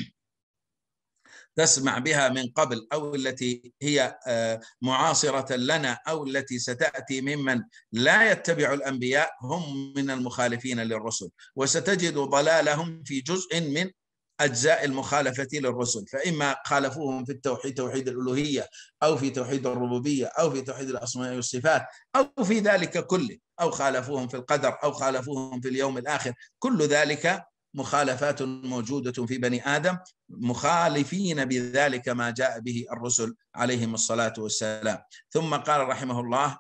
تسمع بها من قبل، أو التي هي معاصرة لنا، أو التي ستأتي ممن لا يتبع الأنبياء، هم من المخالفين للرسل، وستجد ضلالهم في جزء من أجزاء المخالفة للرسل، فإما خالفوهم في التوحيد، توحيد الألوهية، أو في توحيد الربوبية، أو في توحيد الأسماء والصفات، أو في ذلك كله، أو خالفوهم في القدر، أو خالفوهم في اليوم الآخر. كل ذلك مخالفات موجودة في بني آدم، مخالفين بذلك ما جاء به الرسل عليهم الصلاة والسلام. ثم قال رحمه الله: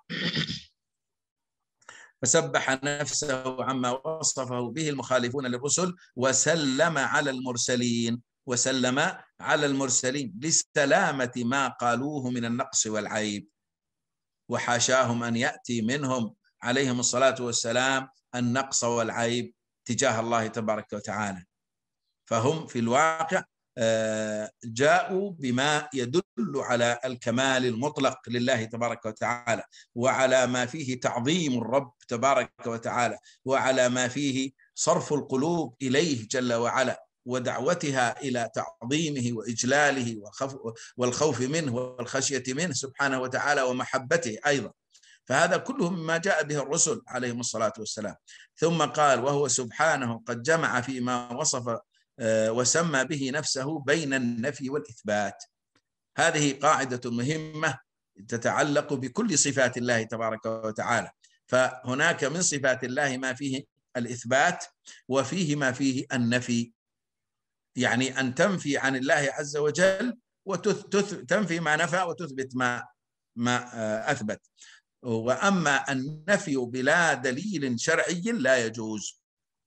فسبح نفسه عما وصفه به المخالفون للرسل وسلم على المرسلين، وسلم على المرسلين لسلامة ما قالوه من النقص والعيب، وحاشاهم أن يأتي منهم عليهم الصلاة والسلام النقص والعيب تجاه الله تبارك وتعالى. فهم في الواقع جاءوا بما يدل على الكمال المطلق لله تبارك وتعالى، وعلى ما فيه تعظيم الرب تبارك وتعالى، وعلى ما فيه صرف القلوب إليه جل وعلا، ودعوتها إلى تعظيمه وإجلاله والخوف منه والخشية منه سبحانه وتعالى ومحبته أيضا. فهذا كله مما جاء به الرسل عليهم الصلاة والسلام. ثم قال: وهو سبحانه قد جمع فيما وصف وسمى به نفسه بين النفي والإثبات. هذه قاعدة مهمة تتعلق بكل صفات الله تبارك وتعالى. فهناك من صفات الله ما فيه الإثبات، وفيه ما فيه النفي، يعني أن تنفي عن الله عز وجل وتنفي ما نفى وتثبت ما ما أثبت. وأما النفي بلا دليل شرعي لا يجوز،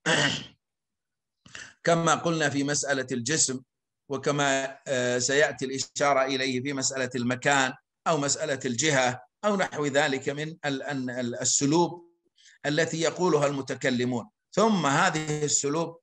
كما قلنا في مسألة الجسم، وكما سيأتي الإشارة إليه في مسألة المكان أو مسألة الجهة أو نحو ذلك من السلوب التي يقولها المتكلمون. ثم هذه السلوب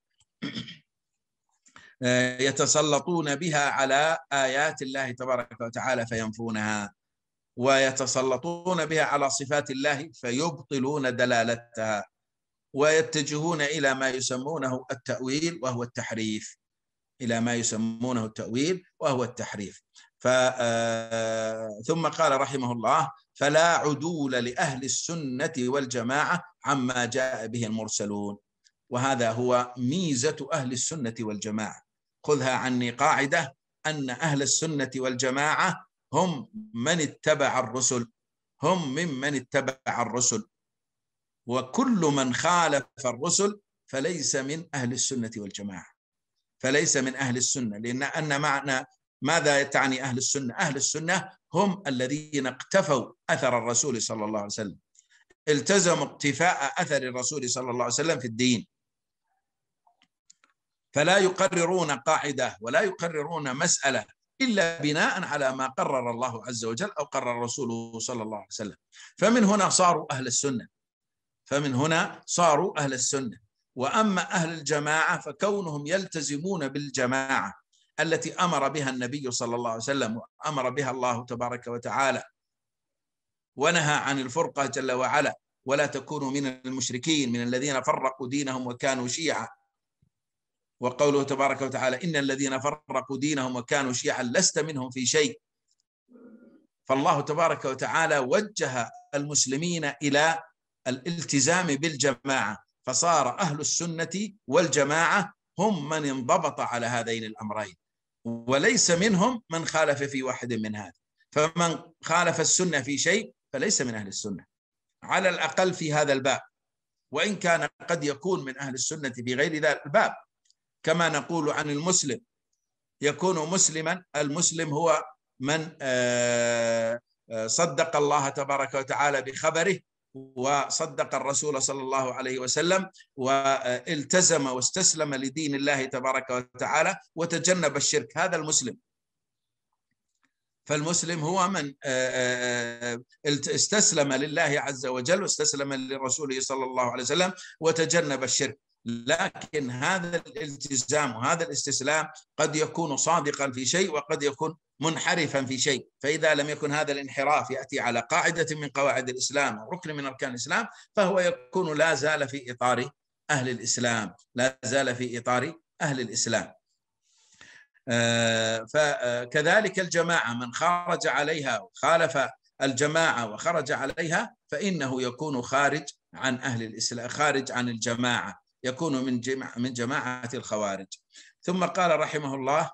يتسلطون بها على آيات الله تبارك وتعالى فينفونها، ويتسلطون بها على صفات الله فيبطلون دلالتها، ويتجهون إلى ما يسمونه التأويل وهو التحريف، إلى ما يسمونه التأويل وهو التحريف. ف... ثم قال رحمه الله: فلا عدول لأهل السنة والجماعة عما جاء به المرسلون. وهذا هو ميزة أهل السنة والجماعة. خذها عني قاعدة: أن أهل السنة والجماعة هم من اتبع الرسل، هم ممن اتبع الرسل، وكل من خالف الرسل فليس من أهل السنة والجماعة، فليس من أهل السنة. لأن أن معنى ماذا تعني أهل السنة؟ أهل السنة هم الذين اقتفوا أثر الرسول صلى الله عليه وسلم، التزموا اقتفاء أثر الرسول صلى الله عليه وسلم في الدين، فلا يقررون قاعدة ولا يقررون مسألة إلا بناء على ما قرر الله عز وجل أو قرر رسوله صلى الله عليه وسلم. فمن هنا صاروا أهل السنة، فمن هنا صاروا أهل السنة. وأما أهل الجماعة فكونهم يلتزمون بالجماعة التي أمر بها النبي صلى الله عليه وسلم وأمر بها الله تبارك وتعالى، ونهى عن الفرقة جل وعلا: ولا تكونوا من المشركين من الذين فرقوا دينهم وكانوا شيعا. وقوله تبارك وتعالى: إن الذين فرقوا دينهم وكانوا شيعا لست منهم في شيء. فالله تبارك وتعالى وجه المسلمين إلى الالتزام بالجماعة، فصار أهل السنة والجماعة هم من انضبط على هذين الأمرين، وليس منهم من خالف في واحد من هذا. فمن خالف السنة في شيء فليس من أهل السنة على الأقل في هذا الباب، وإن كان قد يكون من أهل السنة في غير ذا الباب. كما نقول عن المسلم: يكون مسلما، المسلم هو من صدق الله تبارك وتعالى بخبره، وصدق الرسول صلى الله عليه وسلم، والتزم واستسلم لدين الله تبارك وتعالى، وتجنب الشرك. هذا المسلم. فالمسلم هو من استسلم لله عز وجل واستسلم لرسوله صلى الله عليه وسلم وتجنب الشرك. لكن هذا الالتزام وهذا الاستسلام قد يكون صادقا في شيء وقد يكون منحرفا في شيء، فإذا لم يكن هذا الانحراف يأتي على قاعدة من قواعد الإسلام أو ركن من أركان الإسلام، فهو يكون لا زال في إطار أهل الإسلام، لا زال في إطار أهل الإسلام. فكذلك الجماعة، من خرج عليها وخالف الجماعة وخرج عليها فإنه يكون خارج عن أهل الإسلام، خارج عن الجماعة، يكون من جماعة من جماعة الخوارج. ثم قال رحمه الله: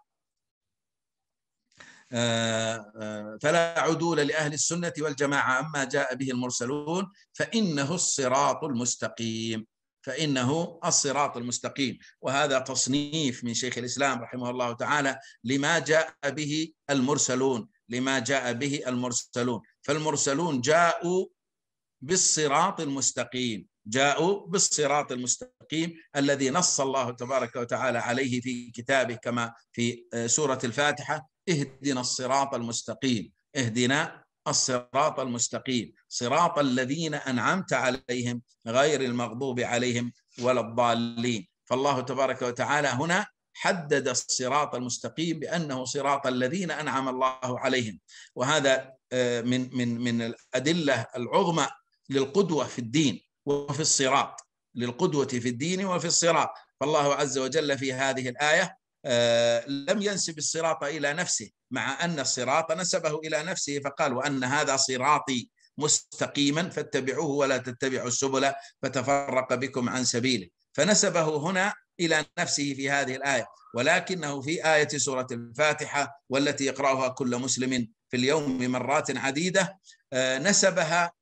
فلا عدول لأهل السنة والجماعة عما جاء به المرسلون فإنه الصراط المستقيم، فإنه الصراط المستقيم. وهذا تصنيف من شيخ الإسلام رحمه الله تعالى لما جاء به المرسلون، لما جاء به المرسلون. فالمرسلون جاءوا بالصراط المستقيم، جاءوا بالصراط المستقيم الذي نص الله تبارك وتعالى عليه في كتابه، كما في سورة الفاتحة: اهدنا الصراط المستقيم، اهدنا الصراط المستقيم، صراط الذين أنعمت عليهم غير المغضوب عليهم ولا الضالين. فالله تبارك وتعالى هنا حدد الصراط المستقيم بأنه صراط الذين أنعم الله عليهم، وهذا من من من الأدلة العظمى للقدوة في الدين وفي الصراط، للقدوة في الدين وفي الصراط. فالله عز وجل في هذه الآية لم ينسب الصراط إلى نفسه، مع أن الصراط نسبه إلى نفسه، فقال: وأن هذا صراطي مستقيما فاتبعوه ولا تتبعوا السبل فتفرق بكم عن سبيله، فنسبه هنا إلى نفسه في هذه الآية. ولكنه في آية سورة الفاتحة والتي يقرأها كل مسلم في اليوم مرات عديدة نسبها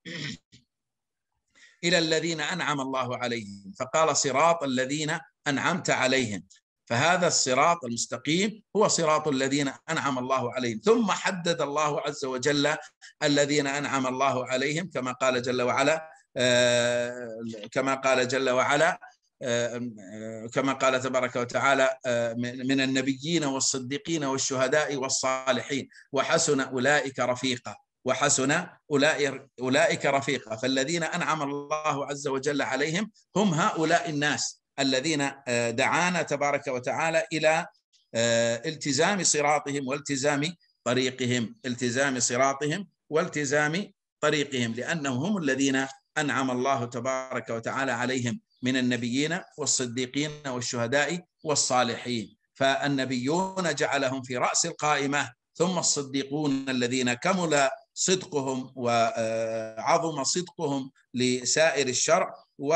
إلى الذين أنعم الله عليهم، فقال: صراط الذين أنعمت عليهم. فهذا الصراط المستقيم هو صراط الذين أنعم الله عليهم. ثم حدد الله عز وجل الذين أنعم الله عليهم كما قال جل وعلا، كما قال جل وعلا كما قال تبارك وتعالى: من النبيين والصديقين والشهداء والصالحين وحسن أولئك رفيقا، وحسن أولئك رفيقا. فالذين أنعم الله عز وجل عليهم هم هؤلاء الناس الذين دعانا تبارك وتعالى إلى التزام صراطهم والتزام طريقهم، التزام صراطهم والتزام طريقهم، لأنهم هم الذين أنعم الله تبارك وتعالى عليهم من النبيين والصديقين والشهداء والصالحين. فالنبيون جعلهم في رأس القائمة، ثم الصديقون الذين كمل صدقهم وعظم صدقهم لسائر الشرع،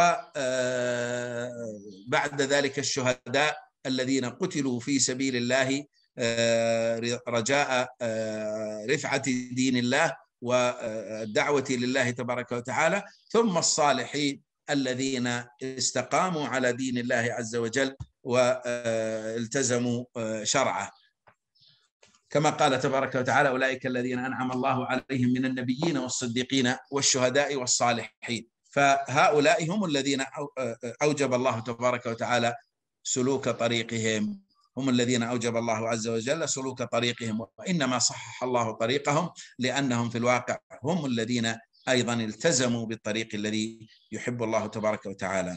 وبعد ذلك الشهداء الذين قتلوا في سبيل الله رجاء رفعة دين الله والدعوة لله تبارك وتعالى، ثم الصالحين الذين استقاموا على دين الله عز وجل والتزموا شرعه، كما قال تبارك وتعالى: أولئك الذين أنعم الله عليهم من النبيين والصديقين والشهداء والصالحين. فهؤلاء هم الذين أوجب الله تبارك وتعالى سلوك طريقهم، هم الذين أوجب الله عز وجل سلوك طريقهم، وإنما صحح الله طريقهم لأنهم في الواقع هم الذين أيضا التزموا بالطريق الذي يحب الله تبارك وتعالى.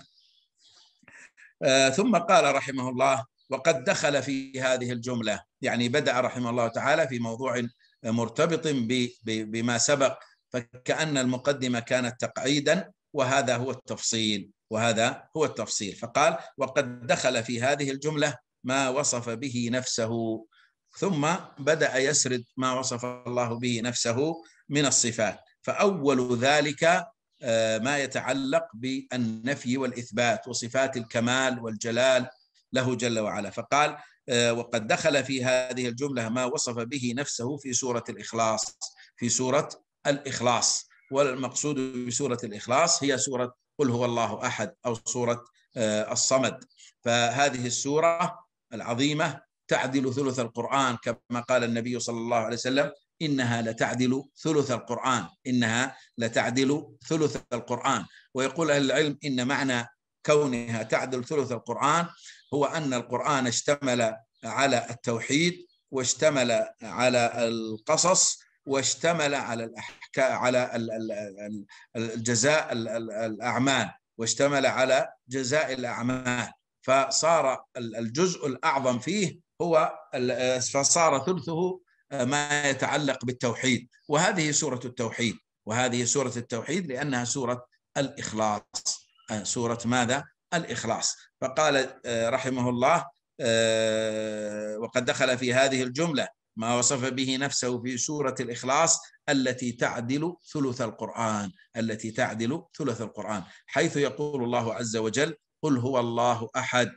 ثم قال رحمه الله: وقد دخل في هذه الجملة، يعني بدأ رحمه الله تعالى في موضوع مرتبط بما سبق، فكأن المقدمة كانت تقعيدا وهذا هو التفصيل، وهذا هو التفصيل. فقال: وقد دخل في هذه الجملة ما وصف به نفسه، ثم بدأ يسرد ما وصف الله به نفسه من الصفات. فأول ذلك ما يتعلق بالنفي والإثبات وصفات الكمال والجلال له جل وعلا. فقال: وقد دخل في هذه الجملة ما وصف به نفسه في سورة الإخلاص، في سورة الإخلاص. والمقصود بسورة الإخلاص هي سورة قل هو الله أحد أو سورة الصمد. فهذه السورة العظيمة تعدل ثلث القرآن، كما قال النبي صلى الله عليه وسلم: إنها لتعدل ثلث القرآن، إنها لتعدل ثلث القرآن. ويقول أهل العلم إن معنى كونها تعدل ثلث القرآن هو أن القرآن اشتمل على التوحيد واشتمل على القصص، واشتمل على الأحكام، على الجزاء الأعمال، واشتمل على جزاء الأعمال، فصار الجزء الأعظم فيه هو فصار ثلثه ما يتعلق بالتوحيد. وهذه سورة التوحيد، وهذه سورة التوحيد لأنها سورة الإخلاص. سورة ماذا؟ الإخلاص. فقال رحمه الله: وقد دخل في هذه الجملة ما وصف به نفسه في سورة الإخلاص التي تعدل ثلث القرآن، التي تعدل ثلث القرآن، حيث يقول الله عز وجل: قل هو الله أحد.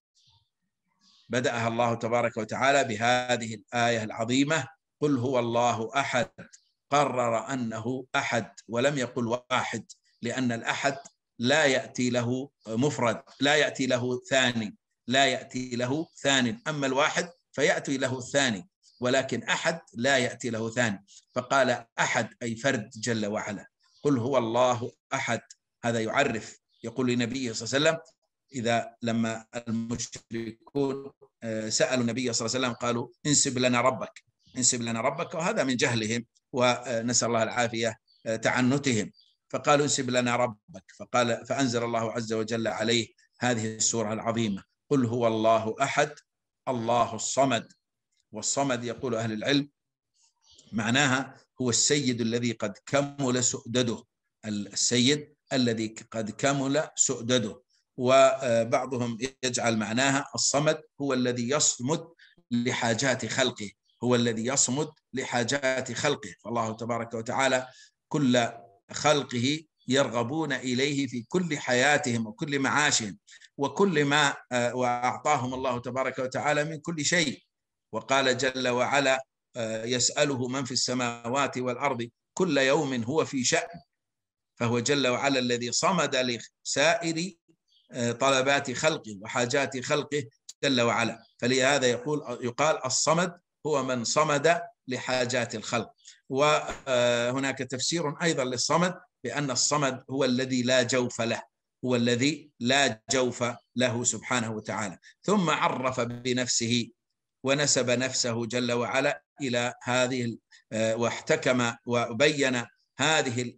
بدأها الله تبارك وتعالى بهذه الآية العظيمة: قل هو الله أحد. قرر أنه أحد ولم يقل واحد، لأن الأحد لا يأتي له مفرد، لا يأتي له ثاني، لا يأتي له ثاني. أما الواحد فيأتي له الثاني، ولكن أحد لا يأتي له ثاني. فقال أحد أي فرد جل وعلا. قل هو الله أحد، هذا يعرف. يقول لنبيه صلى الله عليه وسلم إذا لما المشركون سألوا النبي صلى الله عليه وسلم قالوا: انسب لنا ربك، انسب لنا ربك، وهذا من جهلهم ونسأل الله العافية تعنتهم. فقالوا: انسب لنا ربك، فقال فأنزل الله عز وجل عليه هذه السورة العظيمة: قل هو الله أحد الله الصمد. والصمد يقول أهل العلم معناها هو السيد الذي قد كمل سؤدده، السيد الذي قد كمل سؤدده. وبعضهم يجعل معناها الصمد هو الذي يصمد لحاجات خلقه، هو الذي يصمد لحاجات خلقه. فالله تبارك وتعالى كل خلقه يرغبون إليه في كل حياتهم وكل معاشهم وكل ما وأعطاهم الله تبارك وتعالى من كل شيء. وقال جل وعلا: يسأله من في السماوات والأرض كل يوم هو في شأن. فهو جل وعلا الذي صمد لسائر طلبات خلقه وحاجات خلقه جل وعلا. فلهذا يقول يقال الصمد هو من صمد لحاجات الخلق. وهناك تفسير أيضا للصمد بأن الصمد هو الذي لا جوف له، هو الذي لا جوف له سبحانه وتعالى. ثم عرف بنفسه ونسب نفسه جل وعلا إلى هذه، واحتكم وبين هذه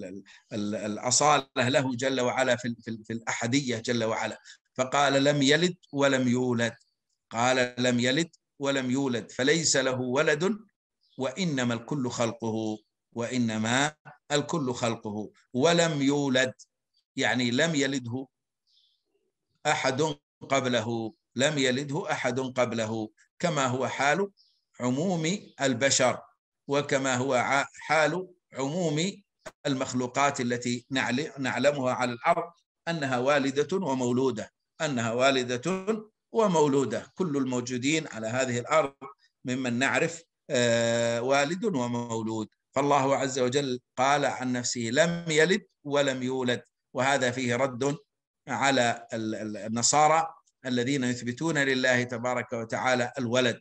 الأصالة له جل وعلا في في الأحدية جل وعلا. فقال: لم يلد ولم يولد، قال لم يلد ولم يولد، فليس له ولد، وإنما الكل خلقه، وإنما الكل خلقه. ولم يولد يعني لم يلده أحد قبله، لم يلده أحد قبله، كما هو حال عموم البشر، وكما هو حال عموم المخلوقات التي نعلمها على الأرض أنها والدة ومولودة، أنها والدة ومولودة. كل الموجودين على هذه الأرض ممن نعرف والد ومولود. فالله عز وجل قال عن نفسه: لم يلد ولم يولد. وهذا فيه رد على النصارى الذين يثبتون لله تبارك وتعالى الولد،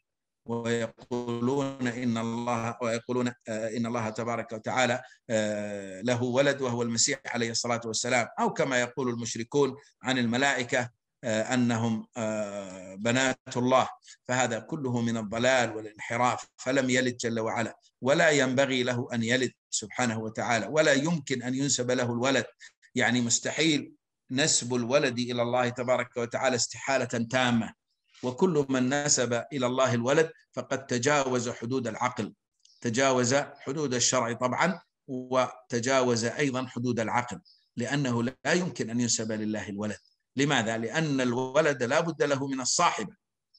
ويقولون إن الله ويقولون إن الله تبارك وتعالى له ولد وهو المسيح عليه الصلاة والسلام، أو كما يقول المشركون عن الملائكة أنهم بنات الله. فهذا كله من الضلال والانحراف. فلم يلد جل وعلا، ولا ينبغي له أن يلد سبحانه وتعالى، ولا يمكن أن ينسب له الولد. يعني مستحيل نسب الولد إلى الله تبارك وتعالى استحالة تامة. وكل من نسب إلى الله الولد فقد تجاوز حدود العقل، تجاوز حدود الشرع طبعا، وتجاوز أيضا حدود العقل، لأنه لا يمكن أن ينسب لله الولد. لماذا؟ لأن الولد لا بد له من الصاحبة،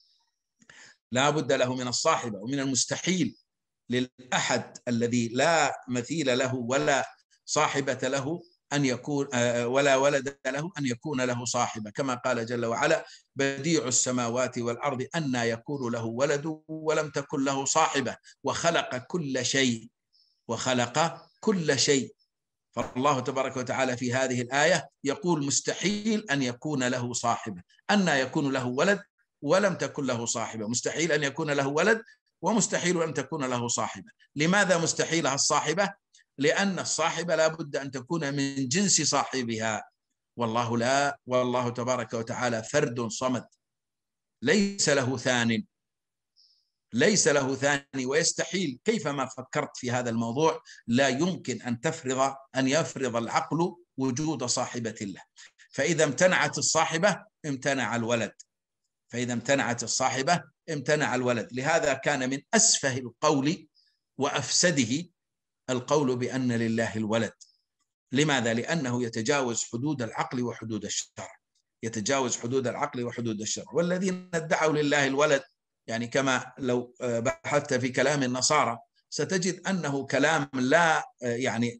لا بد له من الصاحبة. ومن المستحيل للأحد الذي لا مثيل له ولا صاحبة له أن يكون ولا ولد له أن يكون له صاحبة، كما قال جل وعلا: بديع السماوات والأرض أنى يكون له ولد ولم تكن له صاحبة وخلق كل شيء، وخلق كل شيء. فالله تبارك وتعالى في هذه الآية يقول: مستحيل أن يكون له صاحبة. أنى يكون له ولد ولم تكن له صاحبة، مستحيل أن يكون له ولد ومستحيل أن تكون له صاحبة. لماذا مستحيلها الصاحبة؟ لأن الصاحبة لا بد أن تكون من جنس صاحبها، والله لا، والله تبارك وتعالى فرد صمد ليس له ثان، ليس له ثاني، ويستحيل كيفما فكرت في هذا الموضوع لا يمكن أن تفرض أن يفرض العقل وجود صاحبة له. فإذا امتنعت الصاحبة امتنع الولد، فإذا امتنعت الصاحبة امتنع الولد. لهذا كان من أسفه القول وأفسده القول بأن لله الولد. لماذا؟ لأنه يتجاوز حدود العقل وحدود الشرع، يتجاوز حدود العقل وحدود الشرع. والذين ادعوا لله الولد، يعني كما لو بحثت في كلام النصارى ستجد أنه كلام لا يعني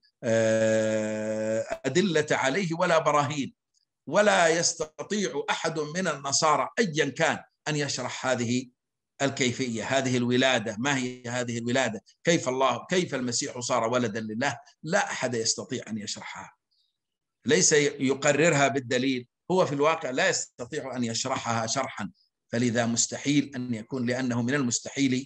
أدلة عليه ولا براهين، ولا يستطيع أحد من النصارى أيا كان أن يشرح هذه الكيفية، هذه الولادة، ما هي هذه الولادة، كيف الله كيف المسيح صار ولدا لله، لا أحد يستطيع أن يشرحها، ليس يقررها بالدليل، هو في الواقع لا يستطيع أن يشرحها شرحا. فلذا مستحيل أن يكون، لأنه من المستحيل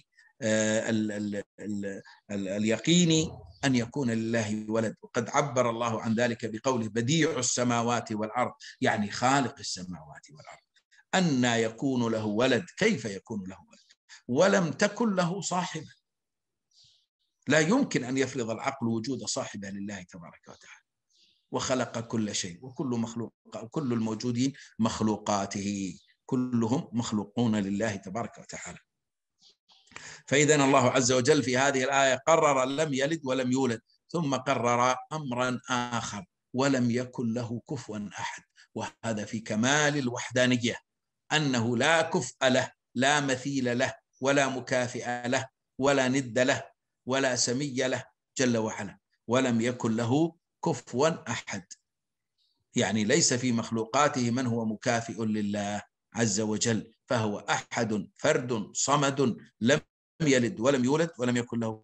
اليقيني أن يكون لله ولد. وقد عبر الله عن ذلك بقوله بديع السماوات والأرض، يعني خالق السماوات والأرض. أن يكون له ولد، كيف يكون له ولد ولم تكن له صاحبة؟ لا يمكن أن يفرض العقل وجود صاحبة لله تبارك وتعالى. وخلق كل شيء، وكل مخلوق وكل الموجودين مخلوقاته، كلهم مخلوقون لله تبارك وتعالى. فإذا الله عز وجل في هذه الآية قرر لم يلد ولم يولد، ثم قرر أمرا آخر ولم يكن له كفوا أحد. وهذا في كمال الوحدانية، أنه لا كفء له، لا مثيل له، ولا مكافئ له، ولا ند له، ولا سمي له جل وعلا، ولم يكن له كفوا أحد. يعني ليس في مخلوقاته من هو مكافئ لله عز وجل، فهو أحد فرد صمد لم يلد ولم يولد ولم يكن له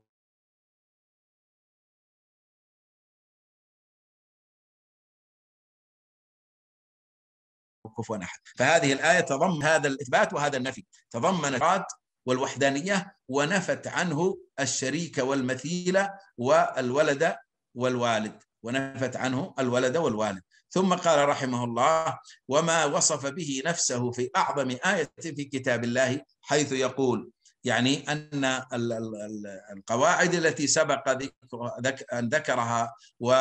كفوا أحد. فهذه الآية تضمن هذا الإثبات وهذا النفي، تضمن الإفراد والوحدانية، ونفت عنه الشريك والمثيل والولد والوالد، ونفت عنه الولد والوالد. ثم قال رحمه الله: وما وصف به نفسه في أعظم آية في كتاب الله، حيث يقول، يعني أن القواعد التي سبق أن ذكرها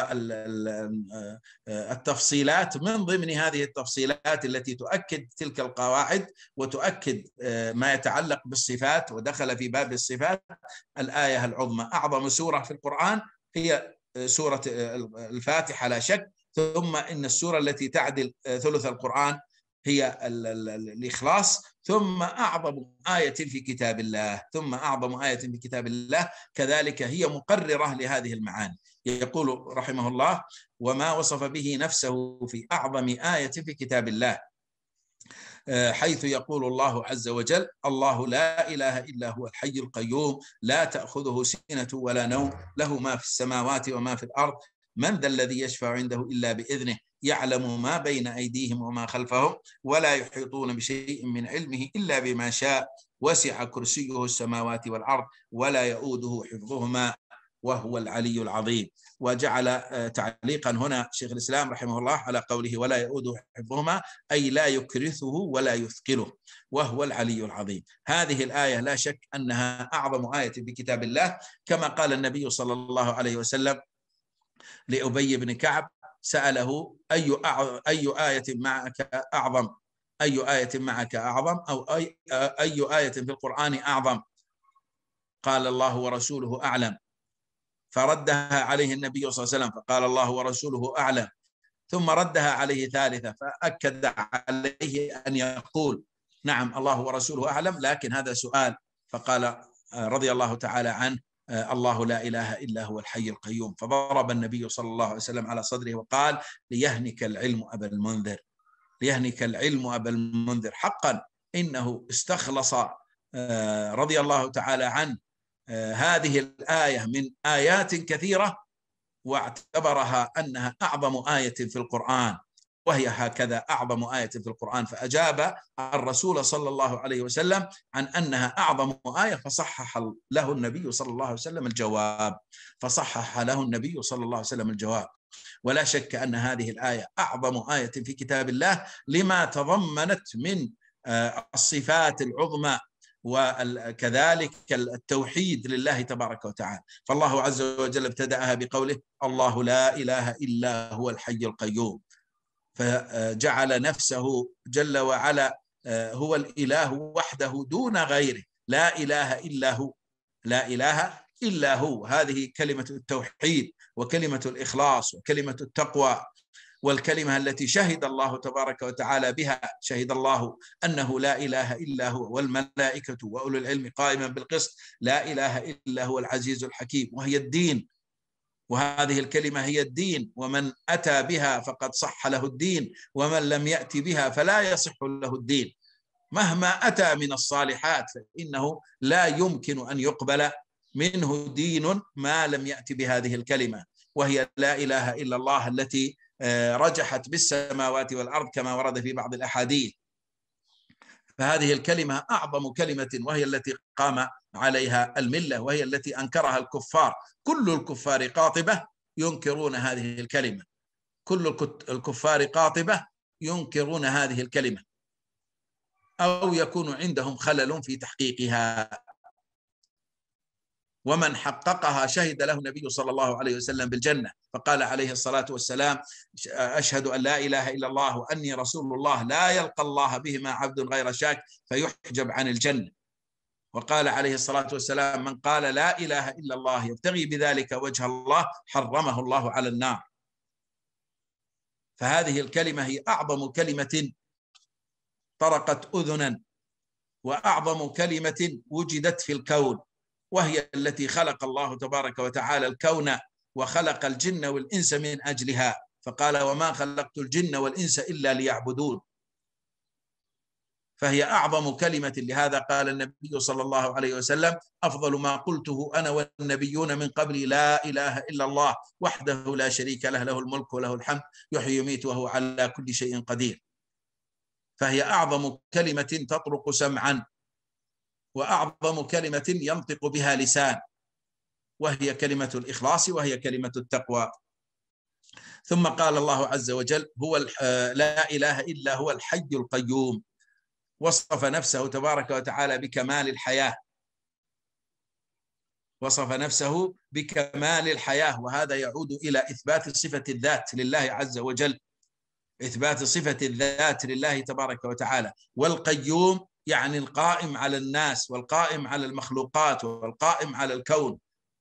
والتفصيلات من ضمن هذه التفصيلات التي تؤكد تلك القواعد وتؤكد ما يتعلق بالصفات، ودخل في باب الصفات الآية العظمى. أعظم سورة في القرآن هي سورة الفاتحة لا شك، ثم إن السورة التي تعدل ثلث القرآن هي الإخلاص، ثم أعظم آية في كتاب الله، ثم أعظم آية في كتاب الله كذلك هي مقررة لهذه المعاني. يقول رحمه الله: وما وصف به نفسه في أعظم آية في كتاب الله، حيث يقول الله عز وجل: الله لا إله إلا هو الحي القيوم لا تأخذه سنة ولا نوم له ما في السماوات وما في الأرض من ذا الذي يشفع عنده إلا بإذنه يعلم ما بين أيديهم وما خلفهم ولا يحيطون بشيء من علمه إلا بما شاء وسع كرسيه السماوات والأرض ولا يؤوده حفظهما وهو العلي العظيم. وجعل تعليقا هنا شيخ الإسلام رحمه الله على قوله ولا يؤوده حفظهما، أي لا يكرثه ولا يثقله، وهو العلي العظيم. هذه الآية لا شك أنها أعظم آية في كتاب الله، كما قال النبي صلى الله عليه وسلم لأبي بن كعب، سأله: أي أي آية معك أعظم؟ أي آية معك أعظم؟ أو أي أي آية في القرآن أعظم؟ قال: الله ورسوله أعلم. فردها عليه النبي صلى الله عليه وسلم فقال: الله ورسوله أعلم. ثم ردها عليه ثالثة فأكد عليه أن يقول: نعم الله ورسوله أعلم، لكن هذا سؤال. فقال رضي الله تعالى عنه: الله لا إله إلا هو الحي القيوم. فضرب النبي صلى الله عليه وسلم على صدره وقال: ليهنك العلم أبا المنذر، ليهنك العلم أبا المنذر. حقا إنه استخلص رضي الله تعالى عنه هذه الآية من آيات كثيرة واعتبرها أنها أعظم آية في القرآن، وهي هكذا أعظم آية في القرآن. فأجاب الرسول صلى الله عليه وسلم عن أنها أعظم آية، فصحح له النبي صلى الله عليه وسلم الجواب فصحح له النبي صلى الله عليه وسلم الجواب. ولا شك أن هذه الآية أعظم آية في كتاب الله لما تضمنت من الصفات العظمى وكذلك التوحيد لله تبارك وتعالى. فالله عز وجل ابتدأها بقوله: الله لا إله إلا هو الحي القيوم، فجعل نفسه جل وعلا هو الإله وحده دون غيره، لا إله إلا هو، لا إله إلا هو. هذه كلمة التوحيد وكلمة الإخلاص وكلمة التقوى، والكلمة التي شهد الله تبارك وتعالى بها، شهد الله أنه لا إله إلا هو والملائكة وأولو العلم قائما بالقسط، لا إله إلا هو العزيز الحكيم، وهي الدين. وهذه الكلمة هي الدين، ومن أتى بها فقد صح له الدين، ومن لم يأتي بها فلا يصح له الدين. مهما أتى من الصالحات فإنه لا يمكن أن يقبل منه دين ما لم يأتي بهذه الكلمة، وهي لا إله إلا الله التي رجحت بالسماوات والأرض كما ورد في بعض الأحاديث. فهذه الكلمة أعظم كلمة، وهي التي قام عليها الملة، وهي التي أنكرها الكفار. كل الكفار قاطبة ينكرون هذه الكلمة، كل الكفار قاطبة ينكرون هذه الكلمة، أو يكون عندهم خلل في تحقيقها. ومن حققها شهد له النبي صلى الله عليه وسلم بالجنة، فقال عليه الصلاة والسلام: أشهد أن لا إله إلا الله وأني رسول الله، لا يلقى الله بهما عبد غير شاك فيحجب عن الجنة. وقال عليه الصلاة والسلام: من قال لا إله إلا الله يبتغي بذلك وجه الله حرمه الله على النار. فهذه الكلمة هي أعظم كلمة طرقت أذنا، وأعظم كلمة وجدت في الكون، وهي التي خلق الله تبارك وتعالى الكون وخلق الجن والإنس من أجلها، فقال: وما خلقت الجن والإنس إلا ليعبدون. فهي أعظم كلمة. لهذا قال النبي صلى الله عليه وسلم: أفضل ما قلته أنا والنبيون من قبلي لا إله إلا الله وحده لا شريك له، له الملك وله الحمد يحيي ويميت وهو على كل شيء قدير. فهي أعظم كلمة تطرق سمعا، وأعظم كلمة ينطق بها لسان، وهي كلمة الإخلاص، وهي كلمة التقوى. ثم قال الله عز وجل: هو لا إله إلا هو الحي القيوم. وصف نفسه تبارك وتعالى بكمال الحياة، وصف نفسه بكمال الحياة، وهذا يعود إلى إثبات صفة الذات لله عز وجل، إثبات صفة الذات لله تبارك وتعالى. والقيوم يعني القائم على الناس، والقائم على المخلوقات، والقائم على الكون،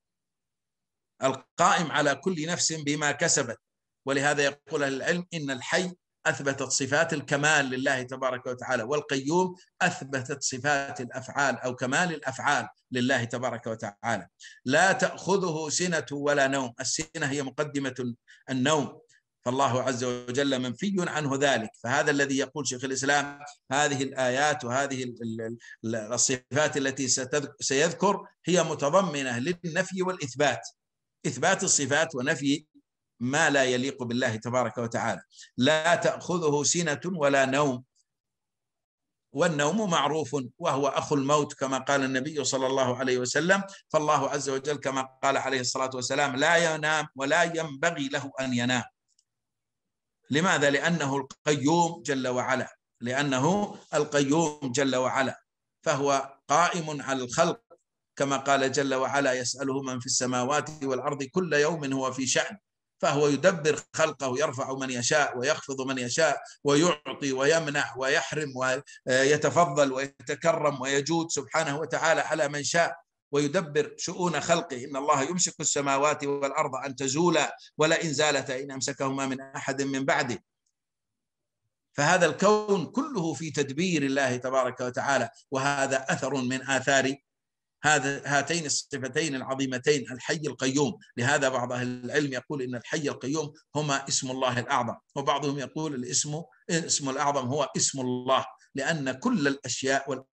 القائم على كل نفس بما كسبت. ولهذا يقول أهل العلم: إن الحي أثبتت صفات الكمال لله تبارك وتعالى، والقيوم أثبتت صفات الأفعال أو كمال الأفعال لله تبارك وتعالى. لا تأخذه سنة ولا نوم، السنة هي مقدمة النوم، فالله عز وجل منفي عنه ذلك. فهذا الذي يقول شيخ الإسلام: هذه الآيات وهذه الصفات التي سيذكر هي متضمنة للنفي والإثبات، إثبات الصفات ونفي ما لا يليق بالله تبارك وتعالى. لا تأخذه سنة ولا نوم، والنوم معروف وهو أخو الموت كما قال النبي صلى الله عليه وسلم. فالله عز وجل كما قال عليه الصلاة والسلام: لا ينام ولا ينبغي له أن ينام. لماذا؟ لأنه القيوم جل وعلا، لأنه القيوم جل وعلا، فهو قائم على الخلق كما قال جل وعلا: يسأله من في السماوات والأرض كل يوم هو في شأن. فهو يدبر خلقه، يرفع من يشاء ويخفض من يشاء، ويعطي ويمنح ويحرم ويتفضل ويتكرم ويجود سبحانه وتعالى على من شاء، ويدبر شؤون خلقه. إن الله يمسك السماوات والأرض أن تزولا ولئن زالتا إن أمسكهما من أحد من بعده. فهذا الكون كله في تدبير الله تبارك وتعالى، وهذا أثر من آثار هذا هاتين الصفتين العظيمتين الحي القيوم. لهذا بعض أهل العلم يقول إن الحي القيوم هما اسم الله الأعظم، وبعضهم يقول الاسم اسم الأعظم هو اسم الله، لأن كل الأشياء وال...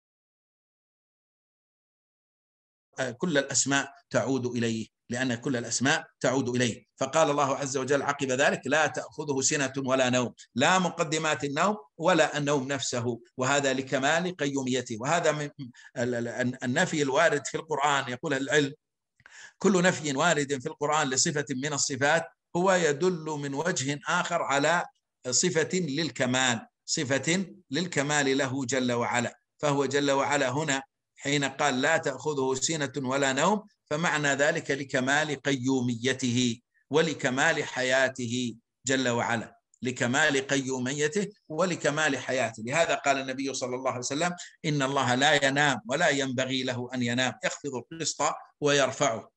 كل الأسماء تعود إليه، لأن كل الأسماء تعود إليه. فقال الله عز وجل عقب ذلك: لا تأخذه سنة ولا نوم، لا مقدمات النوم ولا النوم نفسه، وهذا لكمال قيوميته. وهذا من النفي الوارد في القرآن. يقول العلم: كل نفي وارد في القرآن لصفة من الصفات هو يدل من وجه آخر على صفة للكمال، صفة للكمال له جل وعلا. فهو جل وعلا هنا حين قال لا تأخذه سنة ولا نوم، فمعنى ذلك لكمال قيوميته ولكمال حياته جل وعلا، لكمال قيوميته ولكمال حياته. لهذا قال النبي صلى الله عليه وسلم إن الله لا ينام ولا ينبغي له أن ينام، يخفض القسط ويرفعه.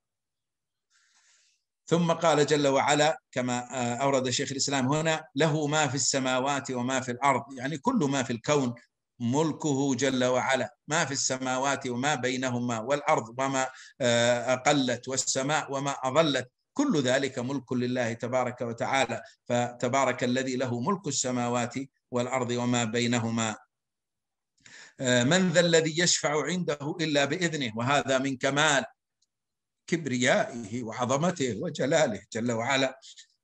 ثم قال جل وعلا كما أورد شيخ الإسلام هنا: له ما في السماوات وما في الأرض، يعني كل ما في الكون ملكه جل وعلا، ما في السماوات وما بينهما والأرض وما أقلت والسماء وما أظلت، كل ذلك ملك لله تبارك وتعالى. فتبارك الذي له ملك السماوات والأرض وما بينهما. من ذا الذي يشفع عنده إلا بإذنه، وهذا من كمال كبريائه وعظمته وجلاله جل وعلا،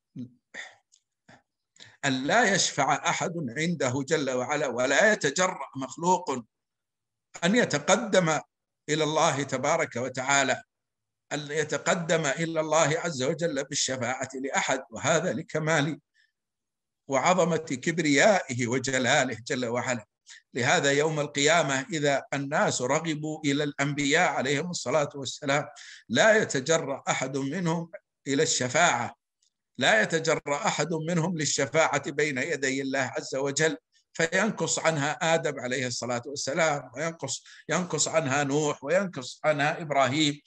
أن لا يشفع أحد عنده جل وعلا، ولا يتجرأ مخلوق أن يتقدم إلى الله تبارك وتعالى، أن يتقدم إلى الله عز وجل بالشفاعة لأحد، وهذا لكمال وعظمة كبريائه وجلاله جل وعلا. لهذا يوم القيامة إذا الناس رغبوا إلى الأنبياء عليهم الصلاة والسلام لا يتجرأ أحد منهم إلى الشفاعة، لا يتجرأ أحد منهم للشفاعة بين يدي الله عز وجل، فينقص عنها آدم عليه الصلاة والسلام، وينقص ينقص عنها نوح، وينقص عنها إبراهيم،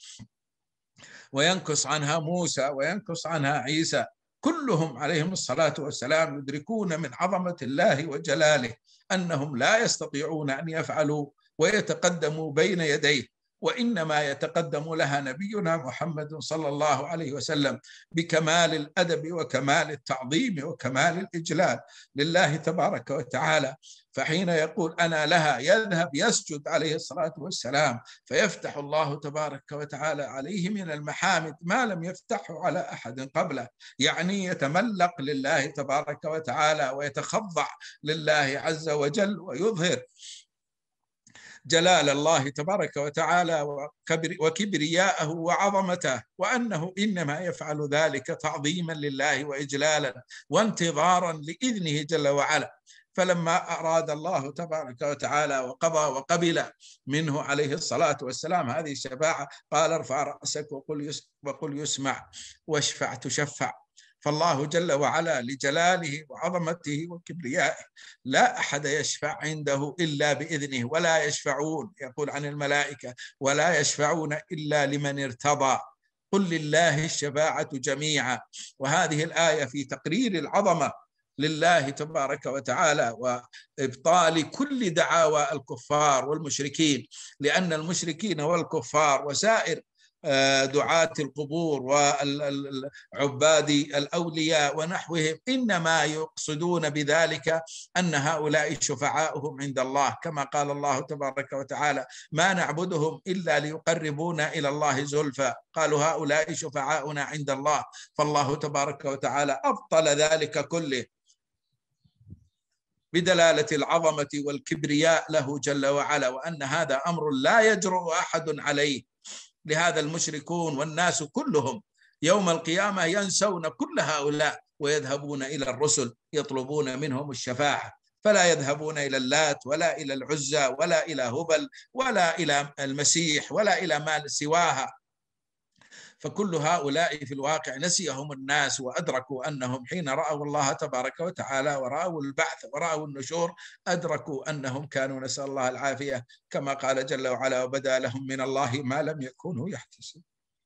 وينقص عنها موسى، وينقص عنها عيسى، كلهم عليهم الصلاة والسلام يدركون من عظمة الله وجلاله أنهم لا يستطيعون أن يفعلوا ويتقدموا بين يديه، وإنما يتقدم لها نبينا محمد صلى الله عليه وسلم بكمال الأدب وكمال التعظيم وكمال الإجلال لله تبارك وتعالى. فحين يقول أنا لها يذهب يسجد عليه الصلاة والسلام، فيفتح الله تبارك وتعالى عليه من المحامد ما لم يفتحه على أحد قبله، يعني يتملق لله تبارك وتعالى ويتخضع لله عز وجل، ويظهر جلال الله تبارك وتعالى وكبرياءه وعظمته، وأنه إنما يفعل ذلك تعظيما لله وإجلالا وانتظارا لإذنه جل وعلا. فلما أراد الله تبارك وتعالى وقضى وقبل منه عليه الصلاة والسلام هذه الشفاعة قال ارفع رأسك وقل وقل يسمع واشفع تشفع. فالله جل وعلا لجلاله وعظمته وكبريائه لا أحد يشفع عنده إلا بإذنه، ولا يشفعون، يقول عن الملائكة ولا يشفعون إلا لمن ارتضى، قل لله الشفاعة جميعا. وهذه الآية في تقرير العظمة لله تبارك وتعالى وإبطال كل دعاوى الكفار والمشركين، لأن المشركين والكفار وسائر دعاة القبور وعباد الأولياء ونحوهم إنما يقصدون بذلك أن هؤلاء شفعاؤهم عند الله، كما قال الله تبارك وتعالى ما نعبدهم إلا ليقربونا إلى الله زلفى، قالوا هؤلاء شفعاؤنا عند الله. فالله تبارك وتعالى أبطل ذلك كله بدلالة العظمة والكبرياء له جل وعلا، وأن هذا أمر لا يجرؤ أحد عليه. لهذا المشركون والناس كلهم يوم القيامة ينسون كل هؤلاء ويذهبون إلى الرسل يطلبون منهم الشفاعة، فلا يذهبون إلى اللات ولا إلى العزى ولا إلى هبل ولا إلى المسيح ولا إلى ما سواها. فكل هؤلاء في الواقع نسيهم الناس، وأدركوا أنهم حين رأوا الله تبارك وتعالى ورأوا البعث ورأوا النشور أدركوا أنهم كانوا، نسأل الله العافية، كما قال جل وعلا وبدا لهم من الله ما لم يكونوا يحتسبون.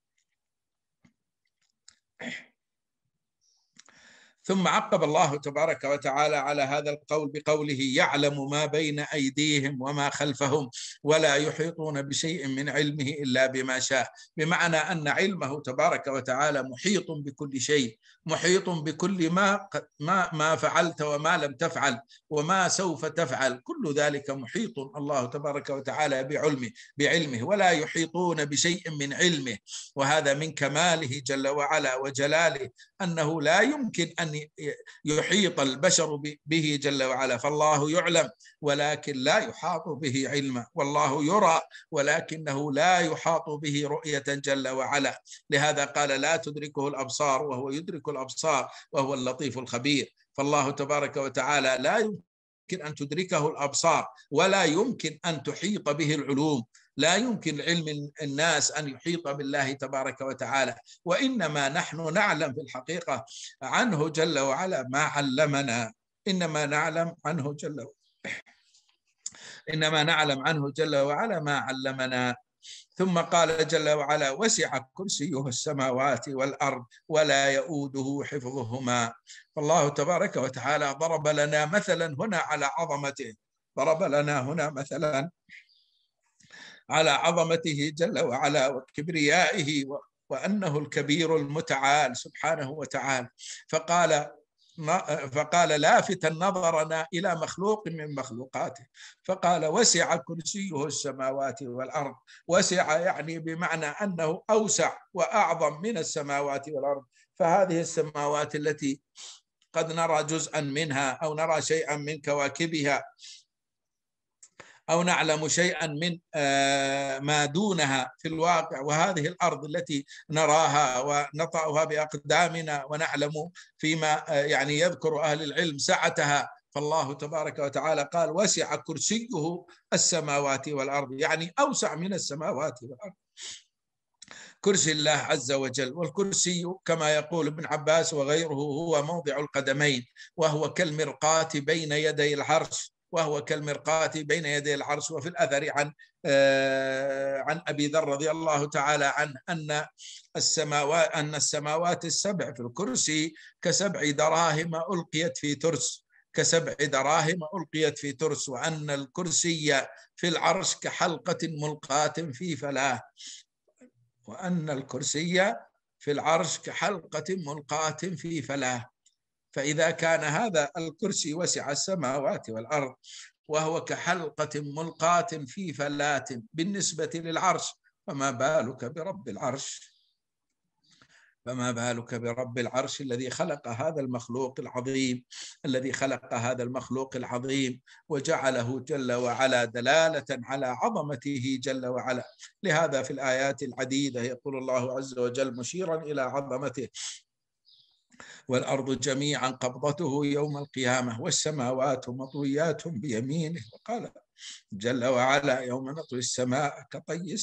ثم عقب الله تبارك وتعالى على هذا القول بقوله يعلم ما بين أيديهم وما خلفهم ولا يحيطون بشيء من علمه إلا بما شاء، بمعنى أن علمه تبارك وتعالى محيط بكل شيء، محيط بكل ما ما ما فعلت وما لم تفعل وما سوف تفعل، كل ذلك محيط الله تبارك وتعالى بعلمه بعلمه ولا يحيطون بشيء من علمه. وهذا من كماله جل وعلا وجلاله أنه لا يمكن أن يحيط البشر به جل وعلا، فالله يعلم ولكن لا يحاط به علما، والله يرى ولكنه لا يحاط به رؤية جل وعلا. لهذا قال لا تدركه الأبصار وهو يدرك الأبصار وهو اللطيف الخبير. فالله تبارك وتعالى لا يمكن أن تدركه الأبصار ولا يمكن أن تحيط به العلوم، لا يمكن علم الناس أن يحيط بالله تبارك وتعالى، وإنما نحن نعلم في الحقيقة عنه جل وعلا ما علمنا، إنما نعلم عنه جل وعلا إنما نعلم عنه جل وعلا ما علمنا. ثم قال جل وعلا: وسع كرسيه السماوات والأرض ولا يؤوده حفظهما. فالله تبارك وتعالى ضرب لنا مثلا هنا على عظمته، ضرب لنا هنا مثلا على عظمته جل وعلا وكبريائه وأنه الكبير المتعال سبحانه وتعالى. فقال فقال لافتا نظرنا إلى مخلوق من مخلوقاته، فقال: وسع كرسيه السماوات والأرض. وسع يعني بمعنى أنه أوسع وأعظم من السماوات والأرض. فهذه السماوات التي قد نرى جزءا منها أو نرى شيئا من كواكبها أو نعلم شيئا من ما دونها في الواقع، وهذه الأرض التي نراها ونطأها بأقدامنا ونعلم فيما يعني يذكر أهل العلم سعتها. فالله تبارك وتعالى قال: وسع كرسيه السماوات والأرض، يعني أوسع من السماوات والأرض. كرسي الله عز وجل، والكرسي كما يقول ابن عباس وغيره هو موضع القدمين، وهو كالمرقاة بين يدي العرش وهو كالمرقاة بين يدي العرش. وفي الأثر عن عن أبي ذر رضي الله تعالى عنه أن السماوات أن السماوات السبع في الكرسي كسبع دراهم ألقيت في ترس كسبع دراهم ألقيت في ترس وأن الكرسي في العرش كحلقة ملقاة في فلاة وأن الكرسي في العرش كحلقة ملقاة في فلاة. فإذا كان هذا الكرسي وسع السماوات والأرض وهو كحلقة ملقاة في فلاة بالنسبة للعرش، فما بالك برب العرش فما بالك برب العرش الذي خلق هذا المخلوق العظيم الذي خلق هذا المخلوق العظيم وجعله جل وعلا دلالة على عظمته جل وعلا. لهذا في الآيات العديدة يقول الله عز وجل مشيرا إلى عظمته: والأرض جميعا قبضته يوم القيامة والسماوات مطويات بيمينه. وقال جل وعلا: يوم نطوي السماء كطي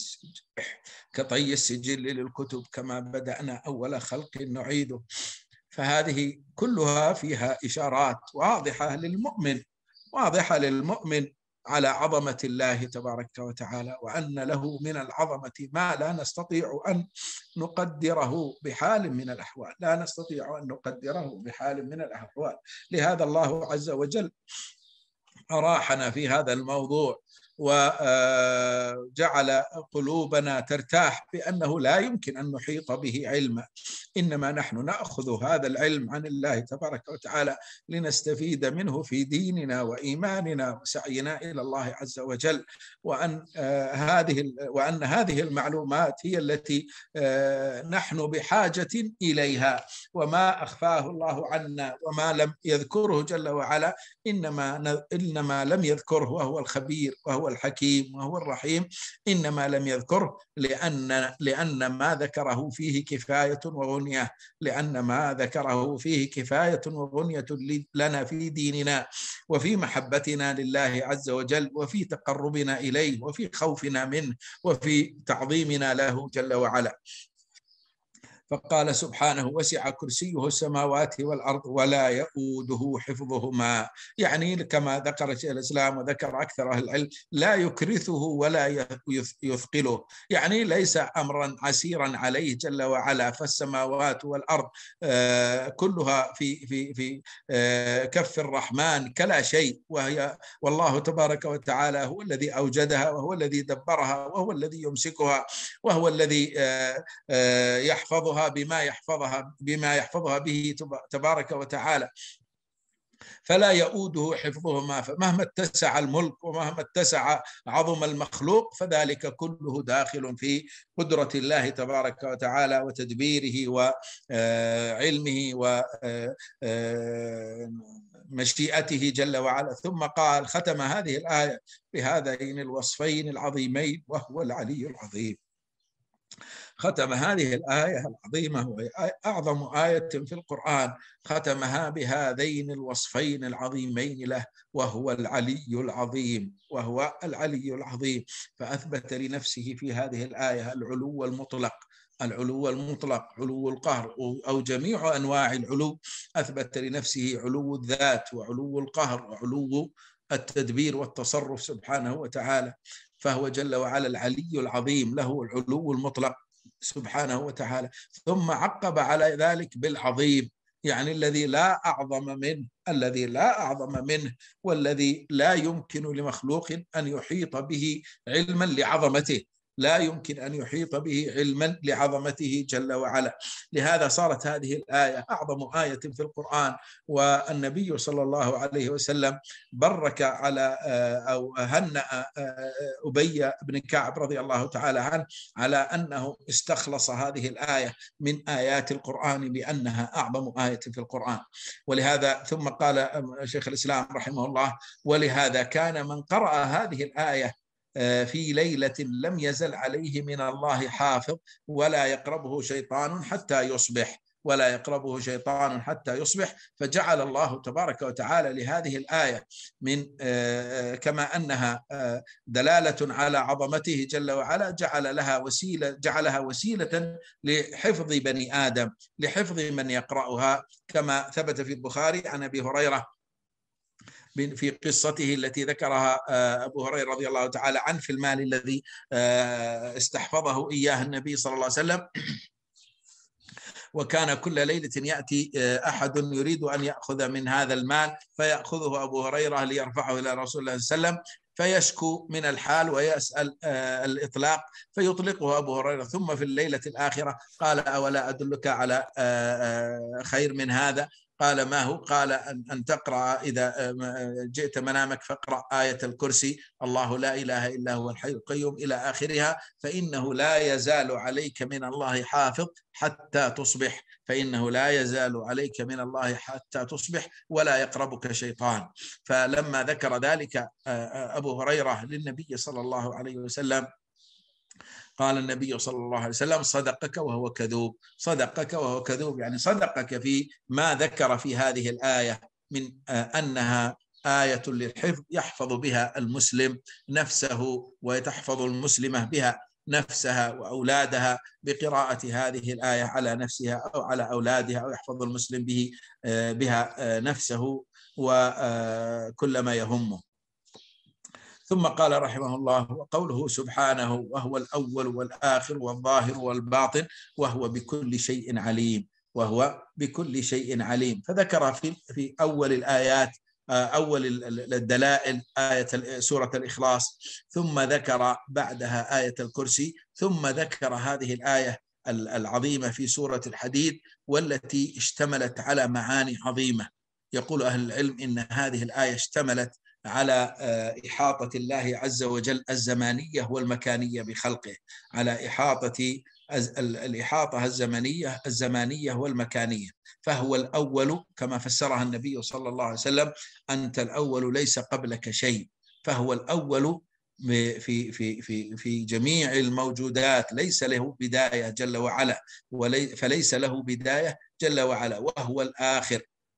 كطي السجل للكتب كما بدأنا أول خلق نعيده. فهذه كلها فيها إشارات واضحة للمؤمن واضحة للمؤمن على عظمة الله تبارك وتعالى، وأن له من العظمة ما لا نستطيع أن نقدره بحال من الأحوال لا نستطيع أن نقدره بحال من الأحوال. لهذا الله عز وجل أراحنا في هذا الموضوع وجعل قلوبنا ترتاح بأنه لا يمكن أن نحيط به علما، إنما نحن نأخذ هذا العلم عن الله تبارك وتعالى لنستفيد منه في ديننا وإيماننا وسعينا إلى الله عز وجل، وأن هذه وأن هذه المعلومات هي التي نحن بحاجة إليها، وما أخفاه الله عنا وما لم يذكره جل وعلا إنما إنما لم يذكره وهو الخبير وهو الحكيم وهو الرحيم، إنما لم يذكره لأن لأن ما ذكره فيه كفاية وغنية لأن ما ذكره فيه كفاية وغنية لنا في ديننا وفي محبتنا لله عز وجل وفي تقربنا إليه وفي خوفنا منه وفي تعظيمنا له جل وعلا. فقال سبحانه: وسع كرسيه السماوات والأرض ولا يؤوده حفظهما، يعني كما ذكر شيخ الإسلام وذكر أكثر أهل العلم لا يكرثه ولا يثقله، يعني ليس أمرا عسيرا عليه جل وعلا. فالسماوات والأرض كلها في في في كف الرحمن كلا شيء، وهي والله تبارك وتعالى هو الذي أوجدها وهو الذي دبرها وهو الذي يمسكها وهو الذي يحفظها بما يحفظها بما يحفظها به تبارك وتعالى، فلا يؤوده حفظهما. فمهما اتسع الملك ومهما اتسع عظم المخلوق فذلك كله داخل في قدرة الله تبارك وتعالى وتدبيره وعلمه ومشيئته جل وعلا. ثم قال ختم هذه الآية بهذين الوصفين العظيمين: وهو العلي العظيم. ختم هذه الآية العظيمة وهي أعظم آية في القرآن، ختمها بهذين الوصفين العظيمين له، وهو العلي العظيم، وهو العلي العظيم. فأثبت لنفسه في هذه الآية العلو المطلق، العلو المطلق، علو القهر أو جميع أنواع العلو. أثبت لنفسه علو الذات وعلو القهر وعلو التدبير والتصرف سبحانه وتعالى. فهو جل وعلا العلي العظيم، له العلو المطلق سبحانه وتعالى. ثم عقب على ذلك بالعظيم، يعني الذي لا أعظم منه، الذي لا أعظم منه، والذي لا يمكن لمخلوق أن يحيط به علما لعظمته، لا يمكن أن يحيط به علما لعظمته جل وعلا. لهذا صارت هذه الآية أعظم آية في القرآن. والنبي صلى الله عليه وسلم برك على أو هنأ أبي بن كعب رضي الله تعالى عنه على أنه استخلص هذه الآية من آيات القرآن بأنها أعظم آية في القرآن. ولهذا ثم قال شيخ الإسلام رحمه الله: ولهذا كان من قرأ هذه الآية في ليلة لم يزل عليه من الله حافظ ولا يقربه شيطان حتى يصبح، ولا يقربه شيطان حتى يصبح. فجعل الله تبارك وتعالى لهذه الآية من كما أنها دلالة على عظمته جل وعلا، جعل لها وسيلة، جعلها وسيلة لحفظ بني آدم، لحفظ من يقرأها، كما ثبت في البخاري عن أبي هريرة في قصته التي ذكرها أبو هريرة رضي الله تعالى عنه في المال الذي استحفظه إياه النبي صلى الله عليه وسلم. وكان كل ليلة يأتي أحد يريد أن يأخذ من هذا المال، فيأخذه أبو هريرة ليرفعه إلى رسول الله صلى الله عليه وسلم، فيشكو من الحال ويسأل الإطلاق، فيطلقه أبو هريرة. ثم في الليلة الآخرة قال: أولا أدلك على خير من هذا؟ قال: ما هو؟ قال: أن تقرأ إذا جئت منامك فاقرأ آية الكرسي، الله لا إله إلا هو الحي القيوم، إلى آخرها، فإنه لا يزال عليك من الله حافظ حتى تصبح، فإنه لا يزال عليك من الله حتى تصبح ولا يقربك شيطان. فلما ذكر ذلك أبو هريرة للنبي صلى الله عليه وسلم، قال النبي صلى الله عليه وسلم: صدقك وهو كذوب، صدقك وهو كذوب، يعني صدقك في ما ذكر في هذه الآية من أنها آية للحفظ يحفظ بها المسلم نفسه، وتحفظ المسلمة بها نفسها وأولادها بقراءة هذه الآية على نفسها أو على أولادها، أو يحفظ المسلم به بها نفسه وكل ما يهمه. ثم قال رحمه الله: وقوله سبحانه: وهو الأول والآخر والظاهر والباطن وهو بكل شيء عليم، وهو بكل شيء عليم. فذكر في في أول الآيات، أول الدلائل، آية سورة الإخلاص، ثم ذكر بعدها آية الكرسي، ثم ذكر هذه الآية العظيمة في سورة الحديد، والتي اشتملت على معاني عظيمة. يقول أهل العلم إن هذه الآية اشتملت على إحاطة الله عز وجل الزمانية والمكانية بخلقه، على إحاطة الإحاطة الزمنية الزمانية والمكانية. فهو الأول كما فسرها النبي صلى الله عليه وسلم: أنت الأول ليس قبلك شيء. فهو الأول في في في في جميع الموجودات، ليس له بداية جل وعلا، فليس له بداية جل وعلا. وهو الآخر،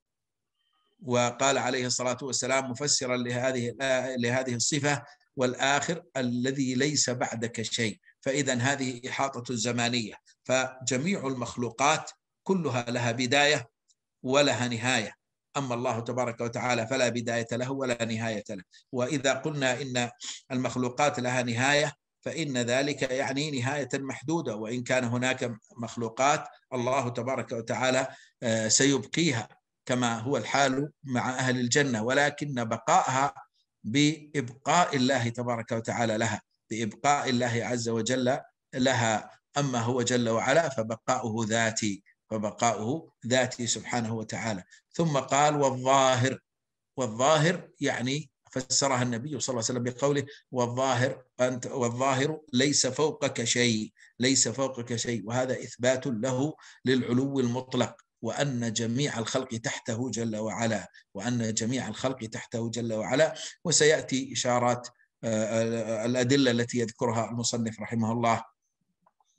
وقال عليه الصلاة والسلام مفسرا لهذه لهذه الصفة: والآخر الذي ليس بعدك شيء. فإذا هذه إحاطة الزمانية، فجميع المخلوقات كلها لها بداية ولها نهاية، أما الله تبارك وتعالى فلا بداية له ولا نهاية له. وإذا قلنا إن المخلوقات لها نهاية فإن ذلك يعني نهاية محدودة، وإن كان هناك مخلوقات الله تبارك وتعالى سيبقيها كما هو الحال مع أهل الجنة، ولكن بقائها بإبقاء الله تبارك وتعالى لها، بإبقاء الله عز وجل لها. أما هو جل وعلا فبقاؤه ذاتي، فبقاؤه ذاتي سبحانه وتعالى. ثم قال: والظاهر، والظاهر يعني فسرها النبي صلى الله عليه وسلم بقوله: والظاهر أنت والظاهر ليس فوقك شيء، ليس فوقك شيء. وهذا إثبات له للعلو المطلق، وأن جميع الخلق تحته جل وعلا، وأن جميع الخلق تحته جل وعلا. وسيأتي إشارات الأدلة التي يذكرها المصنف رحمه الله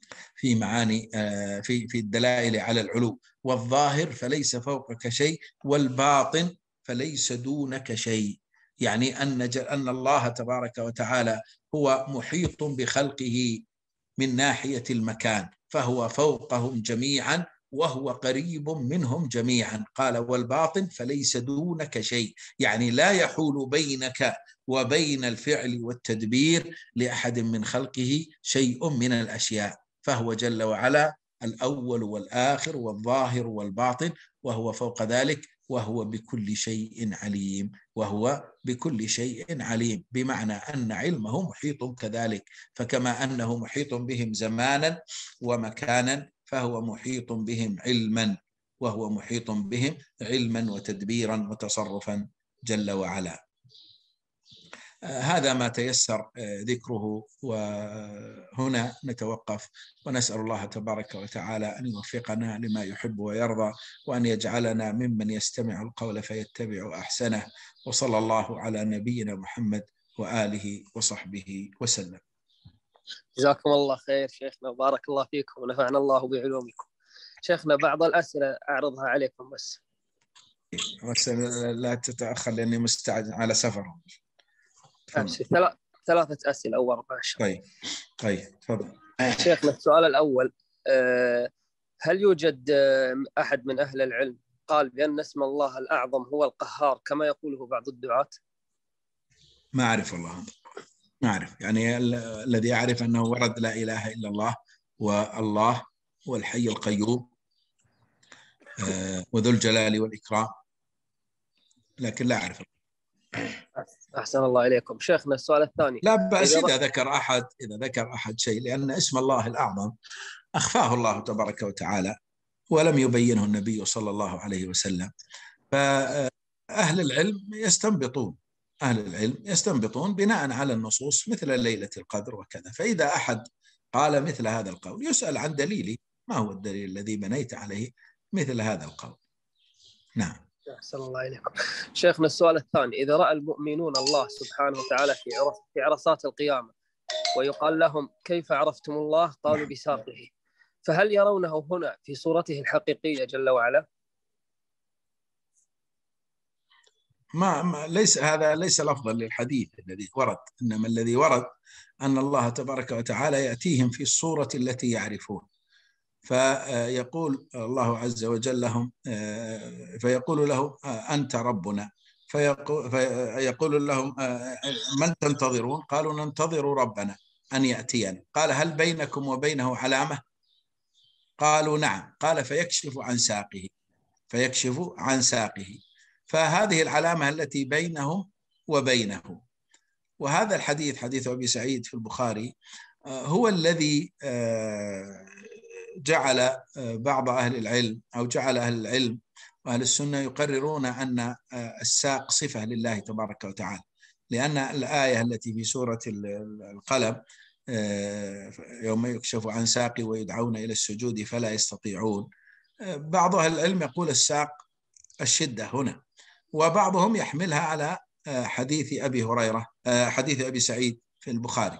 في معاني في في الدلائل على العلو. والظاهر فليس فوقك شيء، والباطن فليس دونك شيء، يعني أن أن الله تبارك وتعالى هو محيط بخلقه من ناحية المكان، فهو فوقهم جميعا وهو قريب منهم جميعا. قال والباطن فليس دونك شيء، يعني لا يحول بينك وبين الفعل والتدبير لأحد من خلقه شيء من الأشياء، فهو جل وعلا الأول والآخر والظاهر والباطن، وهو فوق ذلك، وهو بكل شيء عليم، وهو بكل شيء عليم، بمعنى أن علمه محيط كذلك، فكما أنه محيط بهم زمانا ومكانا فهو محيط بهم علما، وهو محيط بهم علما وتدبيرا وتصرفا جل وعلا. هذا ما تيسر ذكره، وهنا نتوقف ونسأل الله تبارك وتعالى أن يوفقنا لما يحب ويرضى، وأن يجعلنا ممن يستمع القول فيتبع أحسنه، وصلى الله على نبينا محمد وآله وصحبه وسلم. جزاكم الله خير شيخنا، وبارك الله فيكم ونفعنا الله بعلومكم. شيخنا بعض الأسئلة أعرضها عليكم بس بس لا تتأخر لأني مستعد على سفر. ثلاثة أسئلة أو أربعة. طيب طيب تفضل. شيخنا السؤال الأول، هل يوجد أحد من أهل العلم قال بأن اسم الله الأعظم هو القهار كما يقوله بعض الدعاة؟ ما أعرف والله، ما أعرف، يعني الذي أعرف أنه ورد لا إله إلا الله والله والحي القيوم وذو الجلال والإكرام، لكن لا أعرف. أحسن الله إليكم. شيخنا السؤال الثاني، لا بأس إذا ذكر أحد إذا ذكر أحد شيء، لأن اسم الله الأعظم أخفاه الله تبارك وتعالى ولم يبينه النبي صلى الله عليه وسلم، فأهل العلم يستنبطون أهل العلم يستنبطون بناء على النصوص مثل ليلة القدر وكذا، فإذا أحد قال مثل هذا القول يسأل عن دليله، ما هو الدليل الذي بنيت عليه مثل هذا القول. نعم. أحسن الله إليكم. شيخنا السؤال الثاني، إذا رأى المؤمنون الله سبحانه وتعالى في في عرصات القيامة ويقال لهم كيف عرفتم الله؟ قالوا بساقه، فهل يرونه هنا في صورته الحقيقية جل وعلا؟ ما, ما ليس هذا ليس لفظا للحديث الذي ورد، إنما الذي ورد أن الله تبارك وتعالى يأتيهم في الصورة التي يعرفون، فيقول الله عز وجل لهم، فيقول له أنت ربنا، فيقول, فيقول لهم من تنتظرون؟ قالوا ننتظر ربنا أن يأتينا. قال هل بينكم وبينه علامة؟ قالوا نعم. قال فيكشف عن ساقه فيكشف عن ساقه فهذه العلامة التي بينهم وبينه. وهذا الحديث حديث أبي سعيد في البخاري هو الذي جعل بعض أهل العلم أو جعل أهل العلم وأهل السنة يقررون أن الساق صفة لله تبارك وتعالى، لأن الآية التي في سورة القلم يوم يكشف عن ساق ويدعون إلى السجود فلا يستطيعون، بعض أهل العلم يقول الساق الشدة هنا، وبعضهم يحملها على حديث أبي هريرة حديث أبي سعيد في البخاري.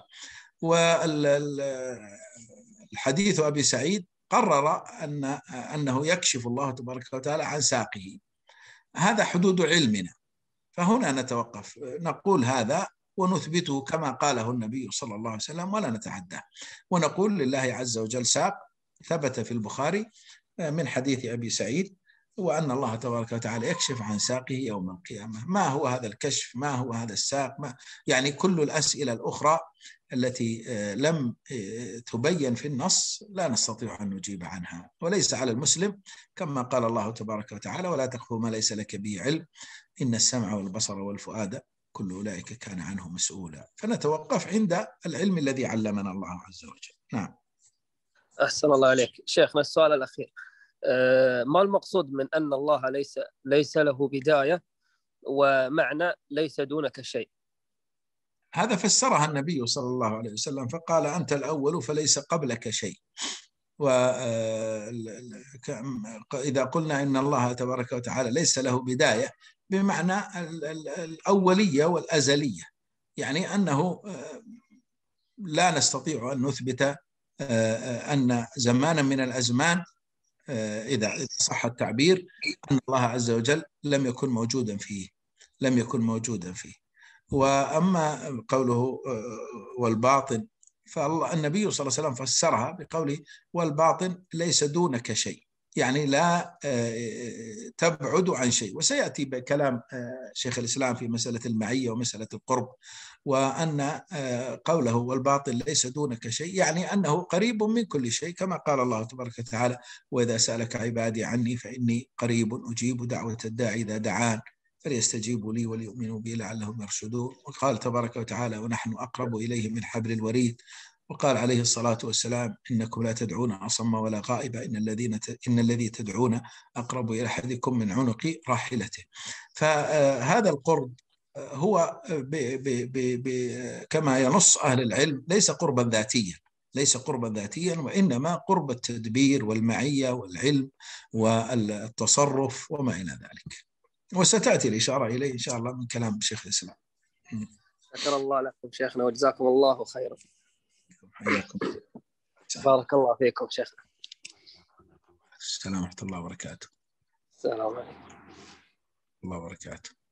والحديث أبي سعيد قرر أن أنه يكشف الله تبارك وتعالى عن ساقه، هذا حدود علمنا، فهنا نتوقف نقول هذا ونثبته كما قاله النبي صلى الله عليه وسلم ولا نتعداه، ونقول لله عز وجل ساق ثبت في البخاري من حديث أبي سعيد، وأن الله تبارك وتعالى يكشف عن ساقه يوم القيامة. ما هو هذا الكشف؟ ما هو هذا الساق؟ ما يعني كل الأسئلة الأخرى التي لم تبين في النص لا نستطيع أن نجيب عنها، وليس على المسلم كما قال الله تبارك وتعالى ولا تقف ما ليس لك به علم إن السمع والبصر والفؤاد كل أولئك كان عنه مسؤولا. فنتوقف عند العلم الذي علمنا الله عز وجل. نعم. أحسن الله عليك. شيخنا السؤال الأخير، ما المقصود من أن الله ليس ليس له بداية ومعنى ليس دونك شيء؟ هذا فسرها النبي صلى الله عليه وسلم فقال أنت الأول فليس قبلك شيء. وإذا قلنا إن الله تبارك وتعالى ليس له بداية بمعنى الأولية والأزلية، يعني أنه لا نستطيع أن نثبت أن زمانا من الأزمان إذا صح التعبير أن الله عز وجل لم يكن موجودا فيه لم يكن موجودا فيه. وأما قوله والباطن، فالنبي صلى الله عليه وسلم فسرها بقوله والباطن ليس دونك شيء، يعني لا تبعد عن شيء. وسيأتي بكلام شيخ الإسلام في مسألة المعية ومسألة القرب، وأن قوله والباطن ليس دونك شيء يعني أنه قريب من كل شيء، كما قال الله تبارك وتعالى وإذا سألك عبادي عني فإني قريب أجيب دعوة الداعي إذا دعان فليستجيبوا لي وليؤمنوا بي لعلهم يرشدون. وقال تبارك وتعالى ونحن أقرب إليه من حبل الوريد. وقال عليه الصلاة والسلام إنكم لا تدعون أصم ولا غائبا إن الذين إن الذي تدعون أقرب إلى أحدكم من عنق راحلته. فهذا القرب هو ب ب ب ب كما ينص أهل العلم ليس قربا ذاتيا ليس قربا ذاتيا وإنما قرب التدبير والمعية والعلم والتصرف وما إلى ذلك. وستأتي الإشارة إليه إن شاء الله من كلام شيخ الإسلام. شكر الله لكم شيخنا وجزاكم الله خيرا. حياكم. بارك الله فيكم شيخنا. السلام ورحمة الله وبركاته. السلام عليكم. الله وبركاته.